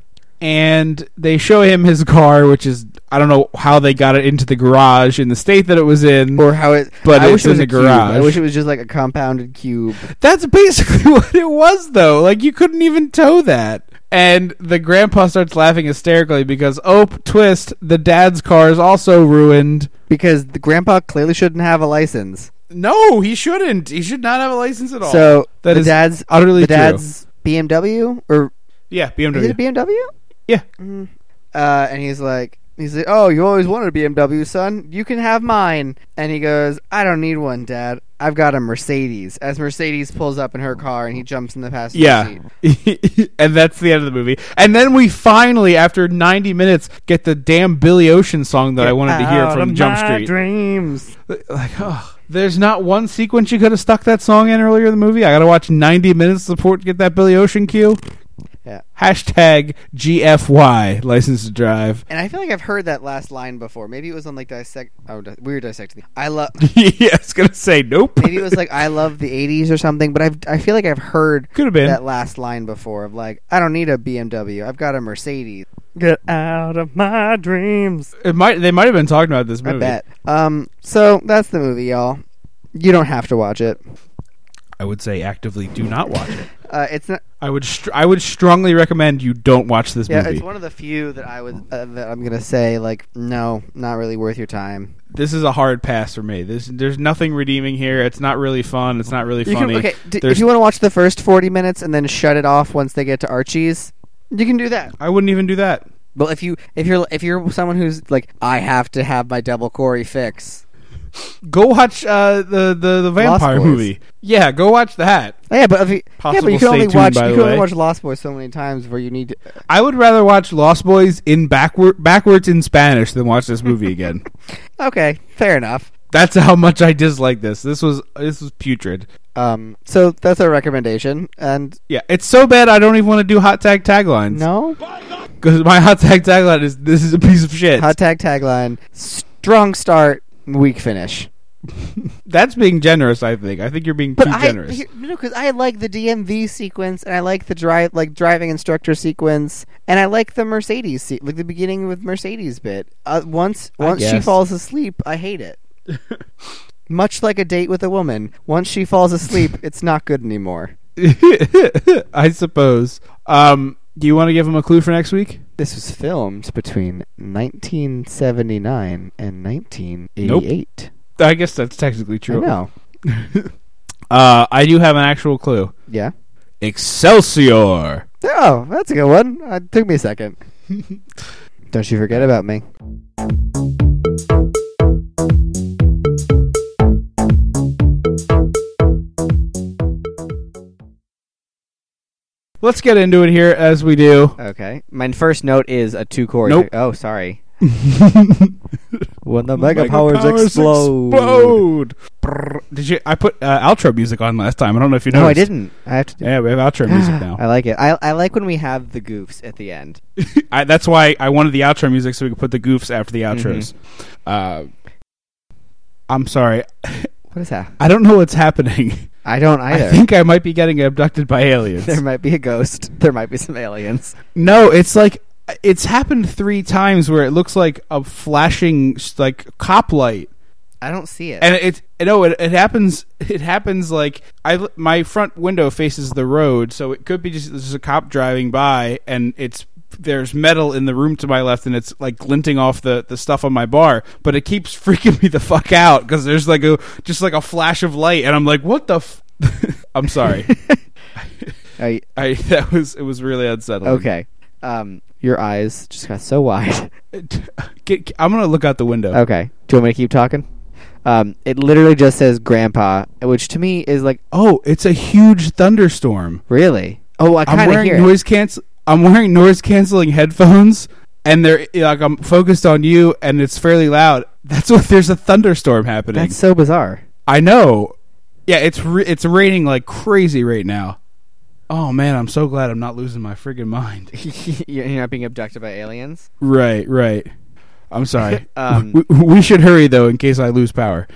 S1: And they show him his car, which is, I don't know how they got it into the garage in the state that it was in.
S2: Or how it.
S1: But
S2: I
S1: it's
S2: wish it was
S1: in
S2: a
S1: the
S2: cube.
S1: garage.
S2: I wish it was just like a compounded cube.
S1: That's basically what it was, though. Like, you couldn't even tow that. And the grandpa starts laughing hysterically because, oh, twist, the dad's car is also ruined.
S2: Because the grandpa clearly shouldn't have a license.
S1: No, he shouldn't. He should not have a license at all.
S2: So
S1: That
S2: the
S1: is
S2: dad's
S1: utterly
S2: the
S1: true.
S2: dad's B M W or
S1: Yeah, B M
S2: is it
S1: W.
S2: a B M W?
S1: Yeah.
S2: Mm. Uh, and he's like, he's like, oh, you always wanted a B M W, son. You can have mine. And he goes, I don't need one, Dad. I've got a Mercedes. As Mercedes pulls up in her car and he jumps in the passenger
S1: Yeah.
S2: seat.
S1: And that's the end of the movie. And then we finally, after ninety minutes, get the damn Billy Ocean song that I wanted to hear
S2: Out
S1: from
S2: of
S1: Jump
S2: my
S1: Street.
S2: dreams.
S1: Like, oh, there's not one sequence you could have stuck that song in earlier in the movie. I gotta watch ninety minutes support to get that Billy Ocean cue.
S2: Yeah.
S1: Hashtag G F Y, license to drive.
S2: And I feel like I've heard that last line before. Maybe it was on like dissect. Oh, di- we were dissecting. I love.
S1: Yeah, I was gonna say nope.
S2: Maybe it was like I love the eighties or something. But I've I feel like I've heard
S1: Could have been.
S2: that last line before of like I don't need a B M W. I've got a Mercedes. Get out of my dreams.
S1: It might. They might have been talking about this movie.
S2: I bet. Um. So that's the movie, y'all. You don't have to watch it.
S1: I would say actively do not watch it.
S2: Uh, it's not.
S1: I would str- I would strongly recommend you don't watch this
S2: Yeah,
S1: movie.
S2: it's one of the few that I would uh, that I'm gonna say like no, not really worth your time.
S1: This is a hard pass for me. This there's nothing redeeming here. It's not really fun. It's not really
S2: You
S1: funny.
S2: can, okay, d-
S1: There's-
S2: if you want to watch the first forty minutes and then shut it off once they get to Archie's, you can do that.
S1: I wouldn't even do that.
S2: But if you if you're if you're someone who's like I have to have my double Corey fix.
S1: Go watch uh, the, the the vampire
S2: Boys.
S1: movie. Yeah, go watch that.
S2: Oh, yeah, but if you, yeah,
S1: Possible
S2: but you
S1: stay
S2: can only
S1: tuned,
S2: watch
S1: by
S2: you
S1: the
S2: can only
S1: way.
S2: watch Lost Boys so many times where you need. To,
S1: I would rather watch Lost Boys in backward backwards in Spanish than watch this movie again.
S2: okay, fair enough.
S1: That's how much I dislike this. This was this was putrid.
S2: Um, so that's our recommendation, and
S1: Yeah, it's so bad I don't even want to do hot tag taglines.
S2: no
S1: Because my hot tag tagline is this is a piece of shit.
S2: hot tag tagline: strong start, weak finish.
S1: That's being generous, I think. I think you're being
S2: But
S1: too
S2: I
S1: generous.
S2: here- no, because I like the D M V sequence, and I like the drive, like driving instructor sequence, and I like the Mercedes, se- like the beginning with Mercedes bit. Uh, once,
S1: I
S2: once she
S1: guess.
S2: falls asleep, I hate it. Much like a date with a woman, once she falls asleep, it's not good anymore.
S1: I suppose. Um, do you want to give him a clue for next week?
S2: This was filmed between nineteen seventy-nine and nineteen eighty-eight.
S1: I guess that's technically
S2: I
S1: true.
S2: know.
S1: Uh, I do have an actual clue.
S2: Yeah.
S1: Excelsior.
S2: Oh, that's a good one. Uh, it took me a second. Don't you forget about me.
S1: Let's get into it here as we do.
S2: Okay. My first note is a two chord.
S1: Nope.
S2: Oh, sorry. When the mega, powers, explode.
S1: explode. Brrr. Did you? I put uh, outro music on last time. I don't know if you
S2: No, I
S1: noticed.
S2: didn't. I have to. Do
S1: Yeah, we have outro music now.
S2: I like it. I I like when we have the goofs at the end.
S1: I, that's why I wanted the outro music so we could put the goofs after the outros. Uh, I'm sorry.
S2: What is that?
S1: I don't know what's happening.
S2: I don't either.
S1: I think I might be getting abducted by aliens.
S2: There might be a ghost. There might be some aliens.
S1: No, it's like it's happened three times where it looks like a flashing like cop light,
S2: I don't see it.
S1: and it no, it, it happens. It happens like I my front window faces the road, so it could be just there's a cop driving by, and it's there's metal in the room to my left, and it's like glinting off the, the stuff on my bar, but it keeps freaking me the fuck out because there's like a just like a flash of light, and I'm like, what the? F-? I'm sorry.
S2: I,
S1: I that was it was really unsettling.
S2: okay. Um, your eyes just got so wide.
S1: Get, I'm gonna look out the window.
S2: Okay. Do you want me to keep talking? Um, it literally just says Grandpa, which to me is like,
S1: Oh, it's a huge thunderstorm.
S2: really? Oh, I
S1: I'm
S2: kind of
S1: wearing
S2: hear it.
S1: noise cancel. I'm wearing noise canceling headphones, and they're like I'm focused on you, and it's fairly loud. That's what. There's a thunderstorm happening.
S2: That's so bizarre.
S1: I know. Yeah, it's re- it's raining like crazy right now. Oh man, I'm so glad I'm not losing my friggin' mind.
S2: You're not being abducted by aliens?
S1: Right, right. I'm sorry.
S2: Um,
S1: we, we should hurry though, in case I lose power.